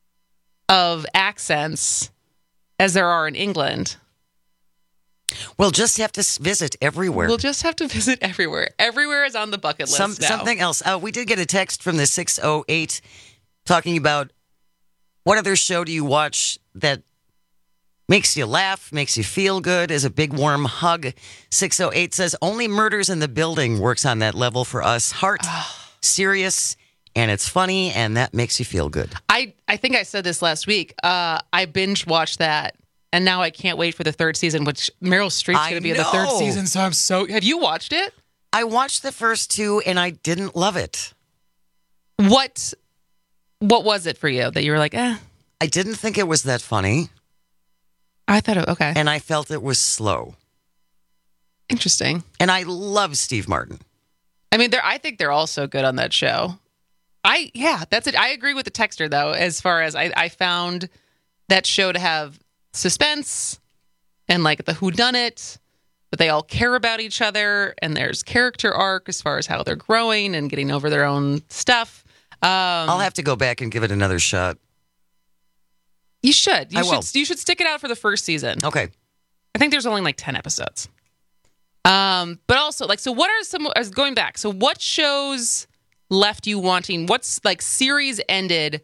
of accents as there are in England. We'll just have to visit everywhere. We'll just have to visit everywhere. Everywhere is on the bucket list Some, now. Something else. Uh, we did get a text from the six oh eight talking about what other show do you watch that makes you laugh, makes you feel good, is a big warm hug. six oh eight says, Only Murders in the Building works on that level for us. Heart, serious, and it's funny, and that makes you feel good. I, I think I said this last week. Uh, I binge watched that. And now I can't wait for the third season, which Meryl Streep's going to be in the third season. So I'm so... Have you watched it? I watched the first two, and I didn't love it. What What was it for you that you were like, eh? I didn't think it was that funny. I thought, it, okay. And I felt it was slow. Interesting. And I love Steve Martin. I mean, they're. I think they're all so good on that show. I Yeah, that's it. I agree with the texter, though, as far as I, I found that show to have suspense and like the whodunit, but they all care about each other, and there's character arc as far as how they're growing and getting over their own stuff. Um, I'll have to go back and give it another shot. You should. You I should. will. You should stick it out for the first season. Okay. I think there's only like ten episodes. Um, but also like, so what are some? I was going back. So what shows left you wanting? What's like series ended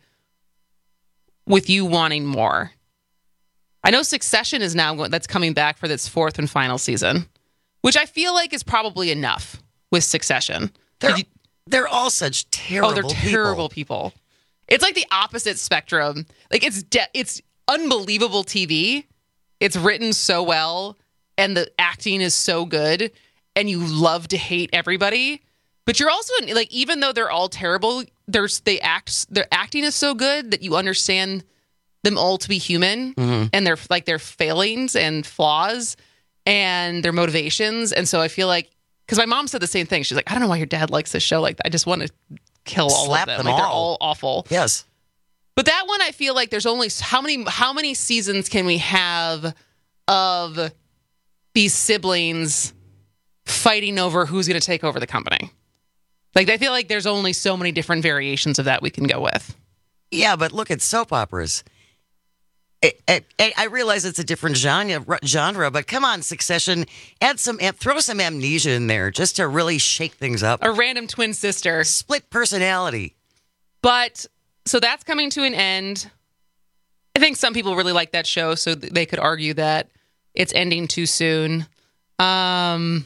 with you wanting more? I know Succession is now going, that's coming back for its fourth and final season, which I feel like is probably enough with Succession. They're, you, they're all such terrible Oh, they're terrible people. people. It's like the opposite spectrum. Like it's de- it's unbelievable T V. It's written so well, and the acting is so good, and you love to hate everybody. But you're also like, even though they're all terrible, there's they act their acting is so good that you understand them all to be human, mm-hmm. and their like their failings and flaws and their motivations. And so I feel like, because my mom said the same thing. She's like, I don't know why your dad likes this show like that. I just want to kill all Slap of them. them Like all. they're all awful. Yes. But that one, I feel like there's only how many how many seasons can we have of these siblings fighting over who's going to take over the company? Like, I feel like there's only so many different variations of that we can go with. Yeah, but look at soap operas. It, it, it, I realize it's a different genre, genre, but come on, Succession, add some, throw some amnesia in there just to really shake things up. A random twin sister. Split personality. But, so that's coming to an end. I think some people really like that show, so they could argue that it's ending too soon. Um,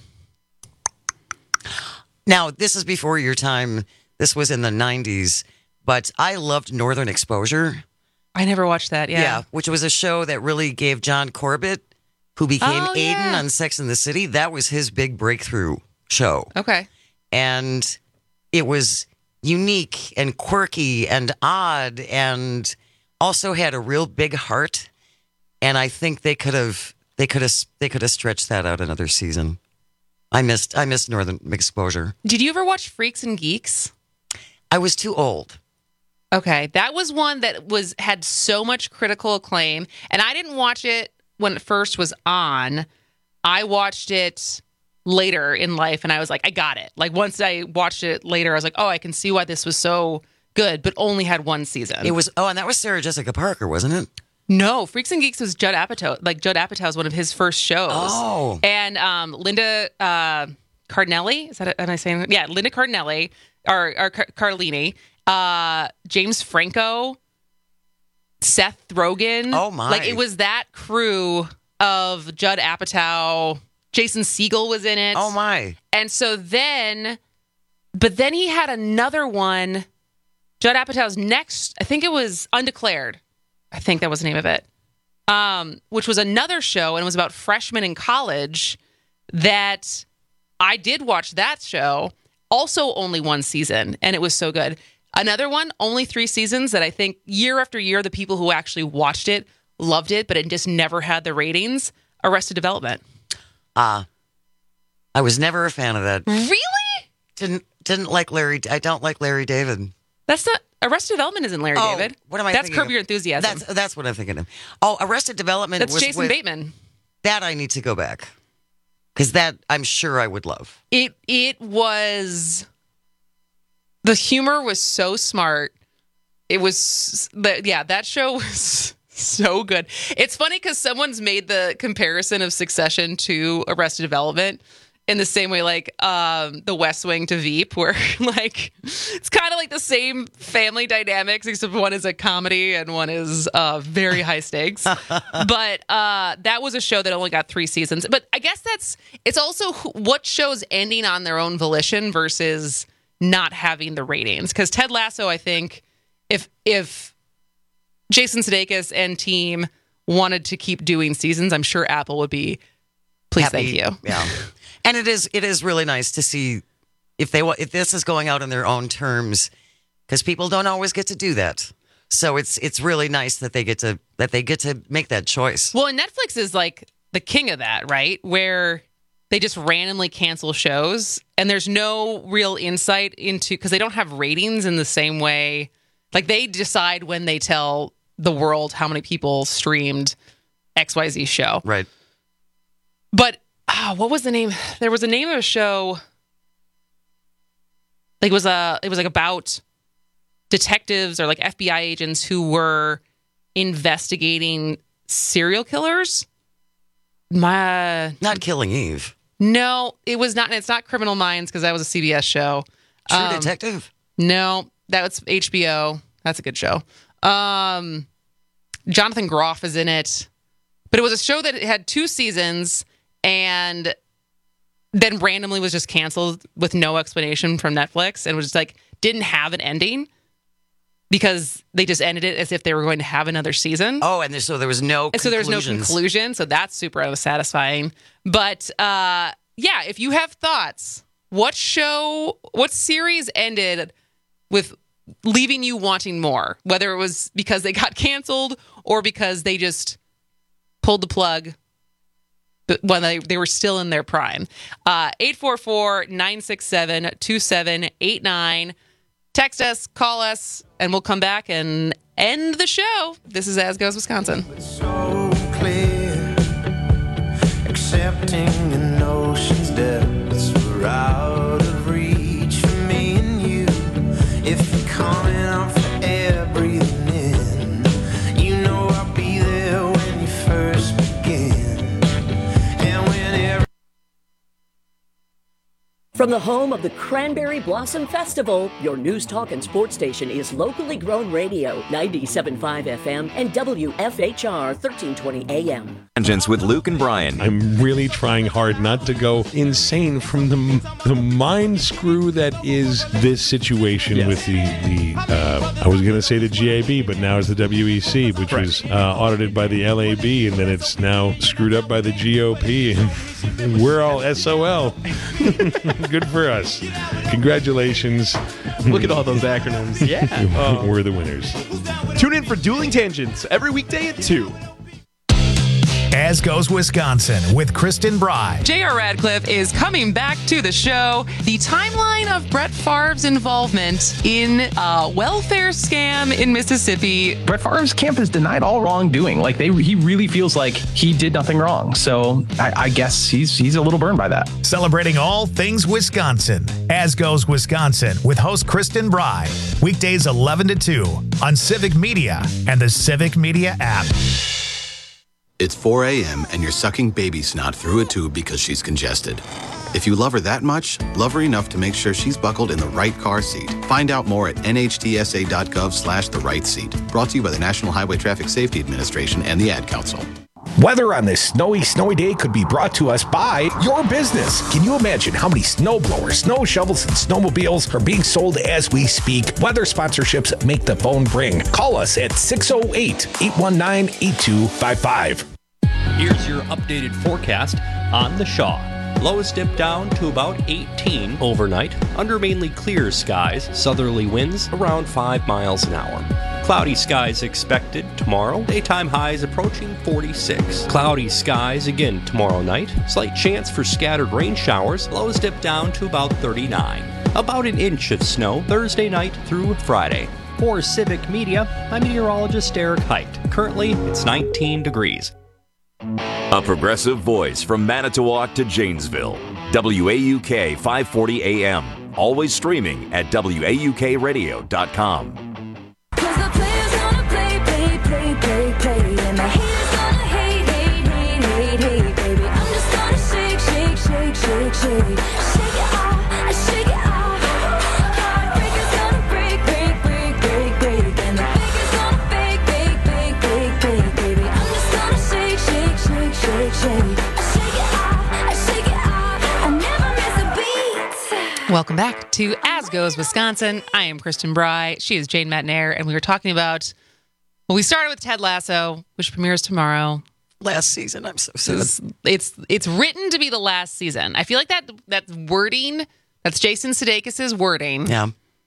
now, this is before your time. This was in the nineties, but I loved Northern Exposure. I never watched that, yeah. Yeah, which was a show that really gave John Corbett, who became Oh, Aiden yeah. on Sex and the City, that was his big breakthrough show. Okay. And it was unique and quirky and odd and also had a real big heart. And I think they could have they could have they could have stretched that out another season. I missed I missed Northern Exposure. Did you ever watch Freaks and Geeks? I was too old. Okay, that was one that was had so much critical acclaim, and I didn't watch it when it first was on. I watched it later in life, and I was like, I got it. Like, once I watched it later, I was like, oh, I can see why this was so good, but only had one season. It was, oh, and that was Sarah Jessica Parker, wasn't it? No, Freaks and Geeks was Judd Apatow. Like, Judd Apatow was one of his first shows. Oh. And um, Linda uh, Cardinelli, is that, am I saying? Yeah, Linda Cardinelli, or, or Car- Carlini, uh, James Franco, Seth Rogen. Oh, my. Like, it was that crew of Judd Apatow. Jason Segel was in it. Oh, my. And so then, but then he had another one, Judd Apatow's next, I think it was Undeclared. I think that was the name of it. um, which was another show, and it was about freshmen in college that I did watch that show. Also only one season, and it was so good. Another one, only three seasons, that I think year after year, the people who actually watched it loved it, but it just never had the ratings. Arrested Development. Ah, uh, I was never a fan of that. Really? Didn't didn't like Larry. I don't like Larry David. That's not Arrested Development. Isn't Larry oh, David? What am I? That's thinking Curb Your Enthusiasm. That's that's what I'm thinking of. Oh, Arrested Development. That's was Jason with, Bateman. That I need to go back because that I'm sure I would love. It it was. The humor was so smart. It was, but yeah, that show was so good. It's funny because someone's made the comparison of Succession to Arrested Development in the same way, like um, The West Wing to Veep, where like it's kind of like the same family dynamics, except one is a comedy and one is uh, very high stakes. But uh, that was a show that only got three seasons. But I guess that's it's also what shows ending on their own volition versus not having the ratings. Because Ted Lasso, I think, if if Jason Sudeikis and team wanted to keep doing seasons, I'm sure Apple would be please, Happy, thank you. Yeah, and it is it is really nice to see if they if this is going out on their own terms, because people don't always get to do that. So it's it's really nice that they get to that they get to make that choice. Well, and Netflix is like the king of that, right? Where they just randomly cancel shows, and there's no real insight into, because they don't have ratings in the same way. Like, they decide when they tell the world how many people streamed X Y Z show. Right. But oh, what was the name? There was a name of a show. Like, it was a, it was like about detectives or like F B I agents who were investigating serial killers. My not Killing Eve. No, it was not. It's not Criminal Minds, because that was a C B S show. True um, Detective? No, that was H B O. That's a good show. Um, Jonathan Groff is in it. But it was a show that had two seasons and then randomly was just canceled with no explanation from Netflix, and was just like, didn't have an ending because they just ended it as if they were going to have another season. Oh, and there, so there was no and so there was no conclusion. So that's super unsatisfying. But uh, yeah, if you have thoughts, what show, what series ended with leaving you wanting more? Whether it was because they got canceled or because they just pulled the plug when they, they were still in their prime. Uh, eight four four, nine six seven, two seven eight nine. Text us, call us, and we'll come back and end the show. This is As Goes Wisconsin. So clear, accepting an ocean's depths were out of reach for me and you. If you're coming out for air, breathing in, you know I'll be there when you first begin. And whenever From the home of the Cranberry Blossom Festival, your news, talk, and sports station is locally grown radio, ninety-seven point five F M and W F H R thirteen twenty A M. Tangents with Luke and Brian. I'm really trying hard not to go insane from the the mind screw that is this situation yes. with the, the uh, I was going to say the G A B, but now it's the W E C, which right. was uh, audited by the L A B, and then it's now screwed up by the G O P, and we're all S O L. Good for us. Congratulations. Look at all those acronyms. Yeah. uh, We're the winners. Tune in for Dueling Tangents every weekday at two. As Goes Wisconsin with Kristen Bry. J R. Radcliffe is coming back to the show. The timeline of Brett Favre's involvement in a welfare scam in Mississippi. Brett Favre's camp has denied all wrongdoing. Like they, he really feels like he did nothing wrong. So I, I guess he's he's a little burned by that. Celebrating all things Wisconsin. As Goes Wisconsin with host Kristen Bry. Weekdays eleven to two on Civic Media and the Civic Media app. It's four a.m. and you're sucking baby snot through a tube because she's congested. If you love her that much, love her enough to make sure she's buckled in the right car seat. Find out more at N H T S A dot gov slash the right seat. Brought to you by the National Highway Traffic Safety Administration and the Ad Council. Weather on this snowy, snowy day could be brought to us by your business. Can you imagine how many snow blowers, snow shovels, and snowmobiles are being sold as we speak? Weather sponsorships make the phone ring. Call us at six oh eight, eight one nine, eight two five five. Here's your updated forecast on the Shaw. Lows dip down to about eighteen overnight, under mainly clear skies, southerly winds around five miles an hour. Cloudy skies expected tomorrow, daytime highs approaching forty-six. Cloudy skies again tomorrow night, slight chance for scattered rain showers, lows dip down to about thirty-nine. About an inch of snow Thursday night through Friday. For Civic Media, I'm meteorologist Eric Height. Currently, it's nineteen degrees. A progressive voice from Manitowoc to Janesville. W A U K five forty A M. Always streaming at W A U K radio dot com. Cause the players gonna play, play, play, play, play. And the haters gonna hate, hate, hate, hate, hate, baby. I'm just gonna shake, shake, shake, shake, shake. Shake it off, shake it off. Heartbreakers gonna break, break, break, break, break. And the fakers gonna fake, fake, fake, fake, fake, baby. I'm just gonna shake, shake, shake, shake, shake. I shake it off, I shake it off. I never miss a beat. Welcome back to As Goes Wisconsin. I am Kristen Bry. She is Jane Matnair, and we were talking about, well, we started with Ted Lasso, which premieres tomorrow. Last season, I'm so sad. It's, it's it's written to be the last season. I feel like that that wording, that's Jason Sudeikis' wording. Yeah.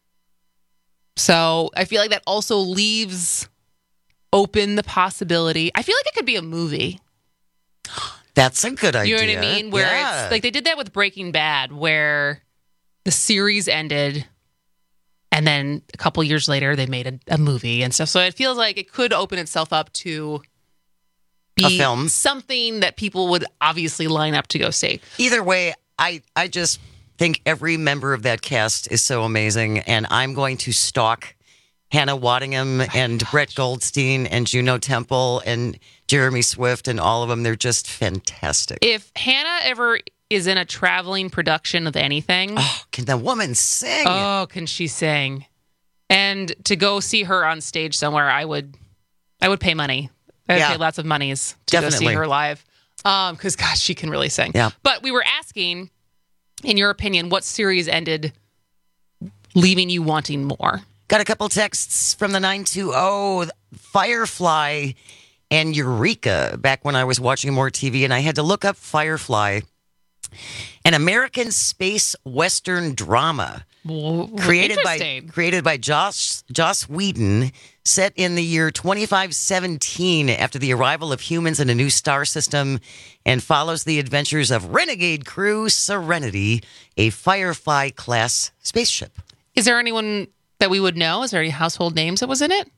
So I feel like that also leaves open the possibility. I feel like it could be a movie. That's a good idea. You know what I mean? Where yeah. it's like they did that with Breaking Bad, where the series ended, and then a couple years later they made a, a movie and stuff. So it feels like it could open itself up to be a film, something that people would obviously line up to go see. Either way, I I just think every member of that cast is so amazing, and I'm going to stalk Hannah Waddingham oh and gosh. Brett Goldstein and Juno Temple and Jeremy Swift and all of them. They're just fantastic. If Hannah ever is in a traveling production of anything. Oh, can the woman sing? Oh, can she sing? And to go see her on stage somewhere, I would I would pay money. I would yeah, pay lots of monies to definitely. go see her live. Um, because gosh, she can really sing. Yeah. But we were asking, in your opinion, what series ended leaving you wanting more? Got a couple texts from the nine two zero, Firefly and Eureka, back when I was watching more T V, and I had to look up Firefly. An American space western drama well, created by created by Joss Joss Whedon, set in the year twenty-five seventeen after the arrival of humans in a new star system, and follows the adventures of renegade crew Serenity, a Firefly class spaceship. Is there anyone that we would know? Is there any household names that was in it?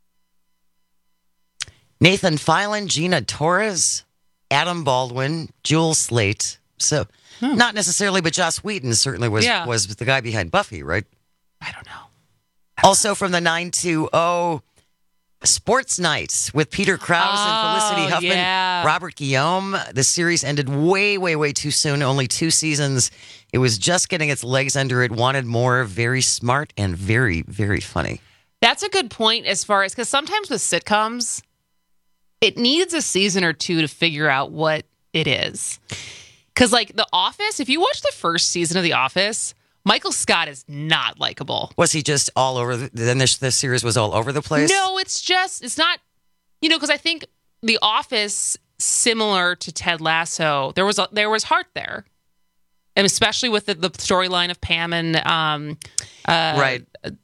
Nathan Filon, Gina Torres, Adam Baldwin, Jules Slate. So, hmm. not necessarily, but Joss Whedon certainly was yeah. was the guy behind Buffy, right? I don't know. Also from the nine two zero, Sports Night with Peter Krause oh, and Felicity Huffman, yeah. Robert Guillaume. The series ended way, way, way too soon. Only two seasons. It was just getting its legs under it. Wanted more. Very smart and very, very funny. That's a good point as far as, because sometimes with sitcoms, it needs a season or two to figure out what it is. Because, like, The Office, if you watch the first season of The Office, Michael Scott is not likable. Was he just all over? The, then this, this series was all over the place? No, it's just, it's not, you know, because I think The Office, similar to Ted Lasso, there was a, there was heart there. And especially with the, the storyline of Pam and... Um, uh, right.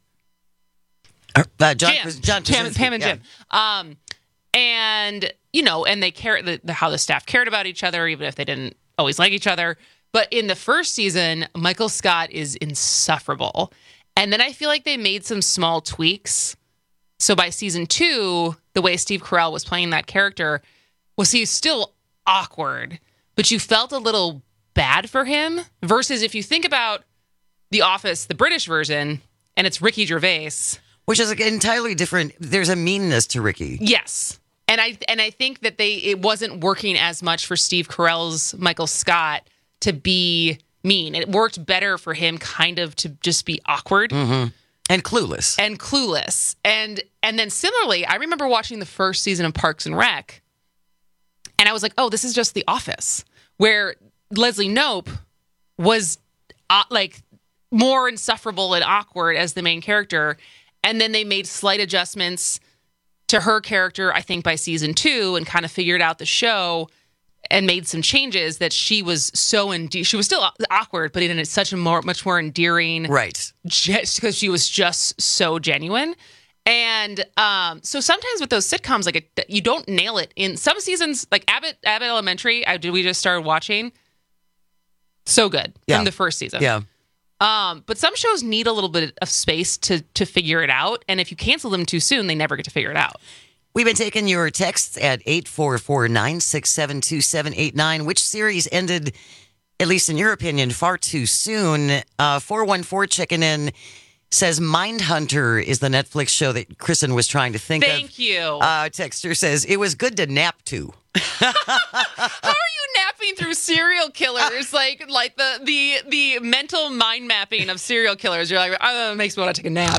Uh, John, Jim. John Pam, Pam and yeah. Jim. Um, and, you know, and they cared, the, the, how the staff cared about each other, even if they didn't always like each other. But in the first season, Michael Scott is insufferable. And then I feel like they made some small tweaks. So by season two, the way Steve Carell was playing that character was he's still awkward, but you felt a little bad for him. Versus if you think about The Office, the British version, and it's Ricky Gervais. Which is entirely different. There's a meanness to Ricky. Yes. And I and I think that they it wasn't working as much for Steve Carell's Michael Scott to be mean. It worked better for him kind of to just be awkward. Mm-hmm. And clueless. And clueless. And and then similarly, I remember watching the first season of Parks and Rec, And I was like, oh, this is just The Office, where Leslie Knope was uh, like more insufferable and awkward as the main character. And then they made slight adjustments to her character, I think, by season two, and kind of figured out the show and made some changes that she was so endearing. She was still awkward, but in such a more, much more endearing. Right. Just because she was just so genuine. And um, so sometimes with those sitcoms, like it, you don't nail it in some seasons. Like Abbott, Abbott Elementary, I did we just started watching. So good Yeah. from the first season. Yeah. Um, but some shows need a little bit of space to to figure it out, and if you cancel them too soon, they never get to figure it out. We've been taking your texts at eight four four, nine six seven, two seven eight nine. Which series ended, at least in your opinion, far too soon? Uh, four one four checking in says Mindhunter is the Netflix show that Kristen was trying to think Thank of. Thank you. Uh, Texter says, it was good to nap to. How are you napping through serial killers? like like the the the mental mind mapping of serial killers. You're like, oh, it makes me want to take a nap.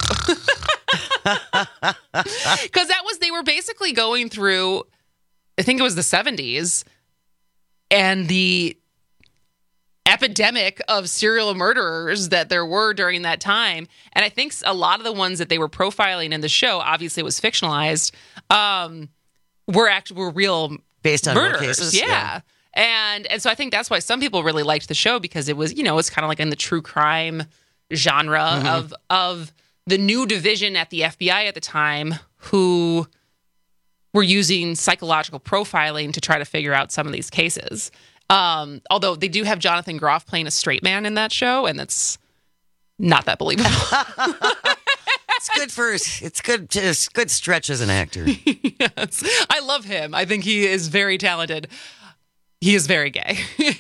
Because that was, they were basically going through, I think it was the seventies, and the epidemic of serial murderers that there were during that time. And I think a lot of the ones that they were profiling in the show, obviously it was fictionalized, um, were actually were real based on murders. real cases. Yeah. yeah. And and so I think that's why some people really liked the show, because it was, you know, it's kind of like in the true crime genre mm-hmm. of of the new division at the F B I at the time, who were using psychological profiling to try to figure out some of these cases. Um, although they do have Jonathan Groff playing a straight man in that show, and that's not that believable. It's good for it's good it's good stretch as an actor. Yes. I love him. I think he is very talented. He is very gay.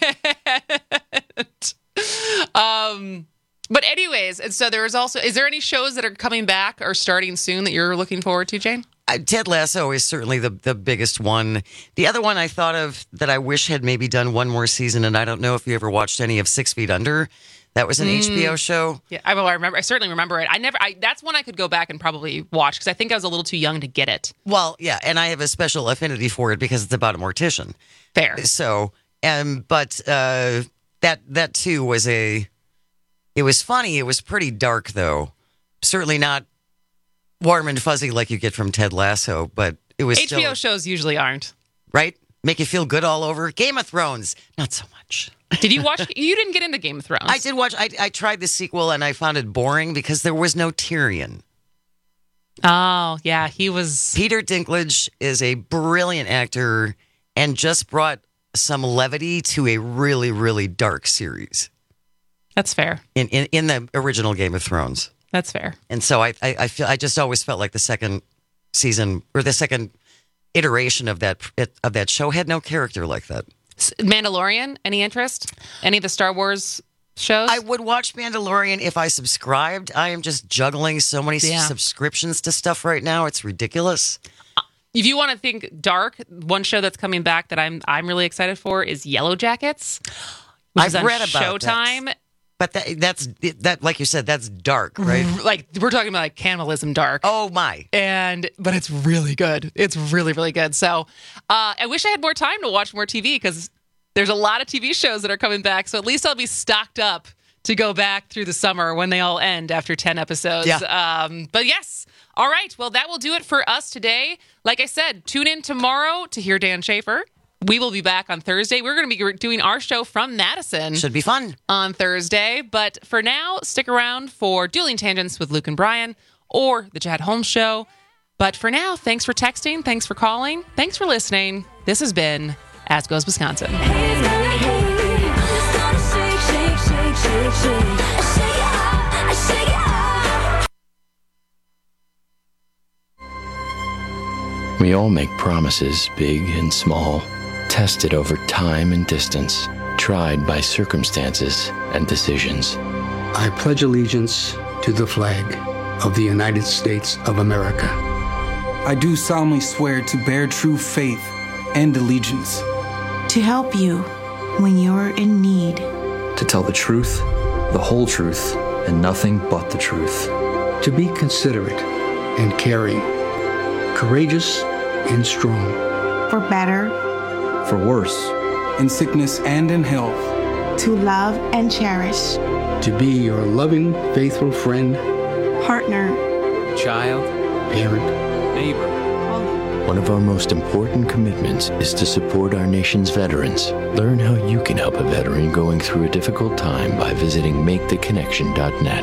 um, but anyways, and so there is also, is there any shows that are coming back or starting soon that you're looking forward to, Jane? Uh, Ted Lasso is certainly the the biggest one. The other one I thought of that I wish had maybe done one more season, and I don't know if you ever watched any of Six Feet Under. That was an mm. H B O show. Yeah, I, well, I remember. I certainly remember it. I never. I, that's one I could go back and probably watch, because I think I was a little too young to get it. Well, yeah, and I have a special affinity for it because it's about a mortician. Fair. So, um, but uh, that that too was a. It was funny. It was pretty dark, though. Certainly not warm and fuzzy like you get from Ted Lasso, but it was H B O still, shows usually aren't. Right? Make you feel good all over. Game of Thrones, not so much. Did you watch? You didn't get into Game of Thrones. I did watch. I, I tried the sequel and I found it boring because there was no Tyrion. Oh, yeah. He was. Peter Dinklage is a brilliant actor and just brought some levity to a really, really dark series. That's fair. In in, in the original Game of Thrones. That's fair. And so I, I I feel I just always felt like the second season or the second iteration of that of that show had no character like that. Mandalorian, any interest? Any of the Star Wars shows? I would watch Mandalorian if I subscribed. I am just juggling so many yeah. subscriptions to stuff right now. It's ridiculous. If you want to think dark, one show that's coming back that I'm I'm really excited for is Yellow Jackets. Which I've is on read about Showtime. That. But that, that's that, like you said, that's dark, right? Like we're talking about like cannibalism dark. Oh my! And but it's really good. It's really really good. So uh, I wish I had more time to watch more T V, because there's a lot of T V shows that are coming back. So at least I'll be stocked up to go back through the summer when they all end after ten episodes. Yeah. Um, but yes. All right. Well, that will do it for us today. Like I said, tune in tomorrow to hear Dan Schaefer. We will be back on Thursday. We're going to be doing our show from Madison. Should be fun. On Thursday. But for now, stick around for Dueling Tangents with Luke and Brian or The Chad Holmes Show. But for now, thanks for texting. Thanks for calling. Thanks for listening. This has been As Goes Wisconsin. We all make promises, big and small, tested over time and distance, tried by circumstances and decisions. I pledge allegiance to the flag of the United States of America. I do solemnly swear to bear true faith and allegiance. To help you when you're in need. To tell the truth, the whole truth, and nothing but the truth. To be considerate and caring. Courageous and strong. For better for worse, in sickness and in health, to love and cherish, to be your loving, faithful friend, partner, child, parent, neighbor. One of our most important commitments is to support our nation's veterans. Learn how you can help a veteran going through a difficult time by visiting make the connection dot net.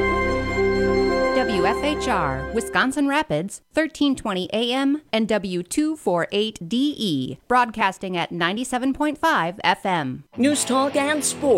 W F H R, Wisconsin Rapids, thirteen twenty A M and W two forty-eight D E, broadcasting at ninety-seven point five F M. News Talk and Sports.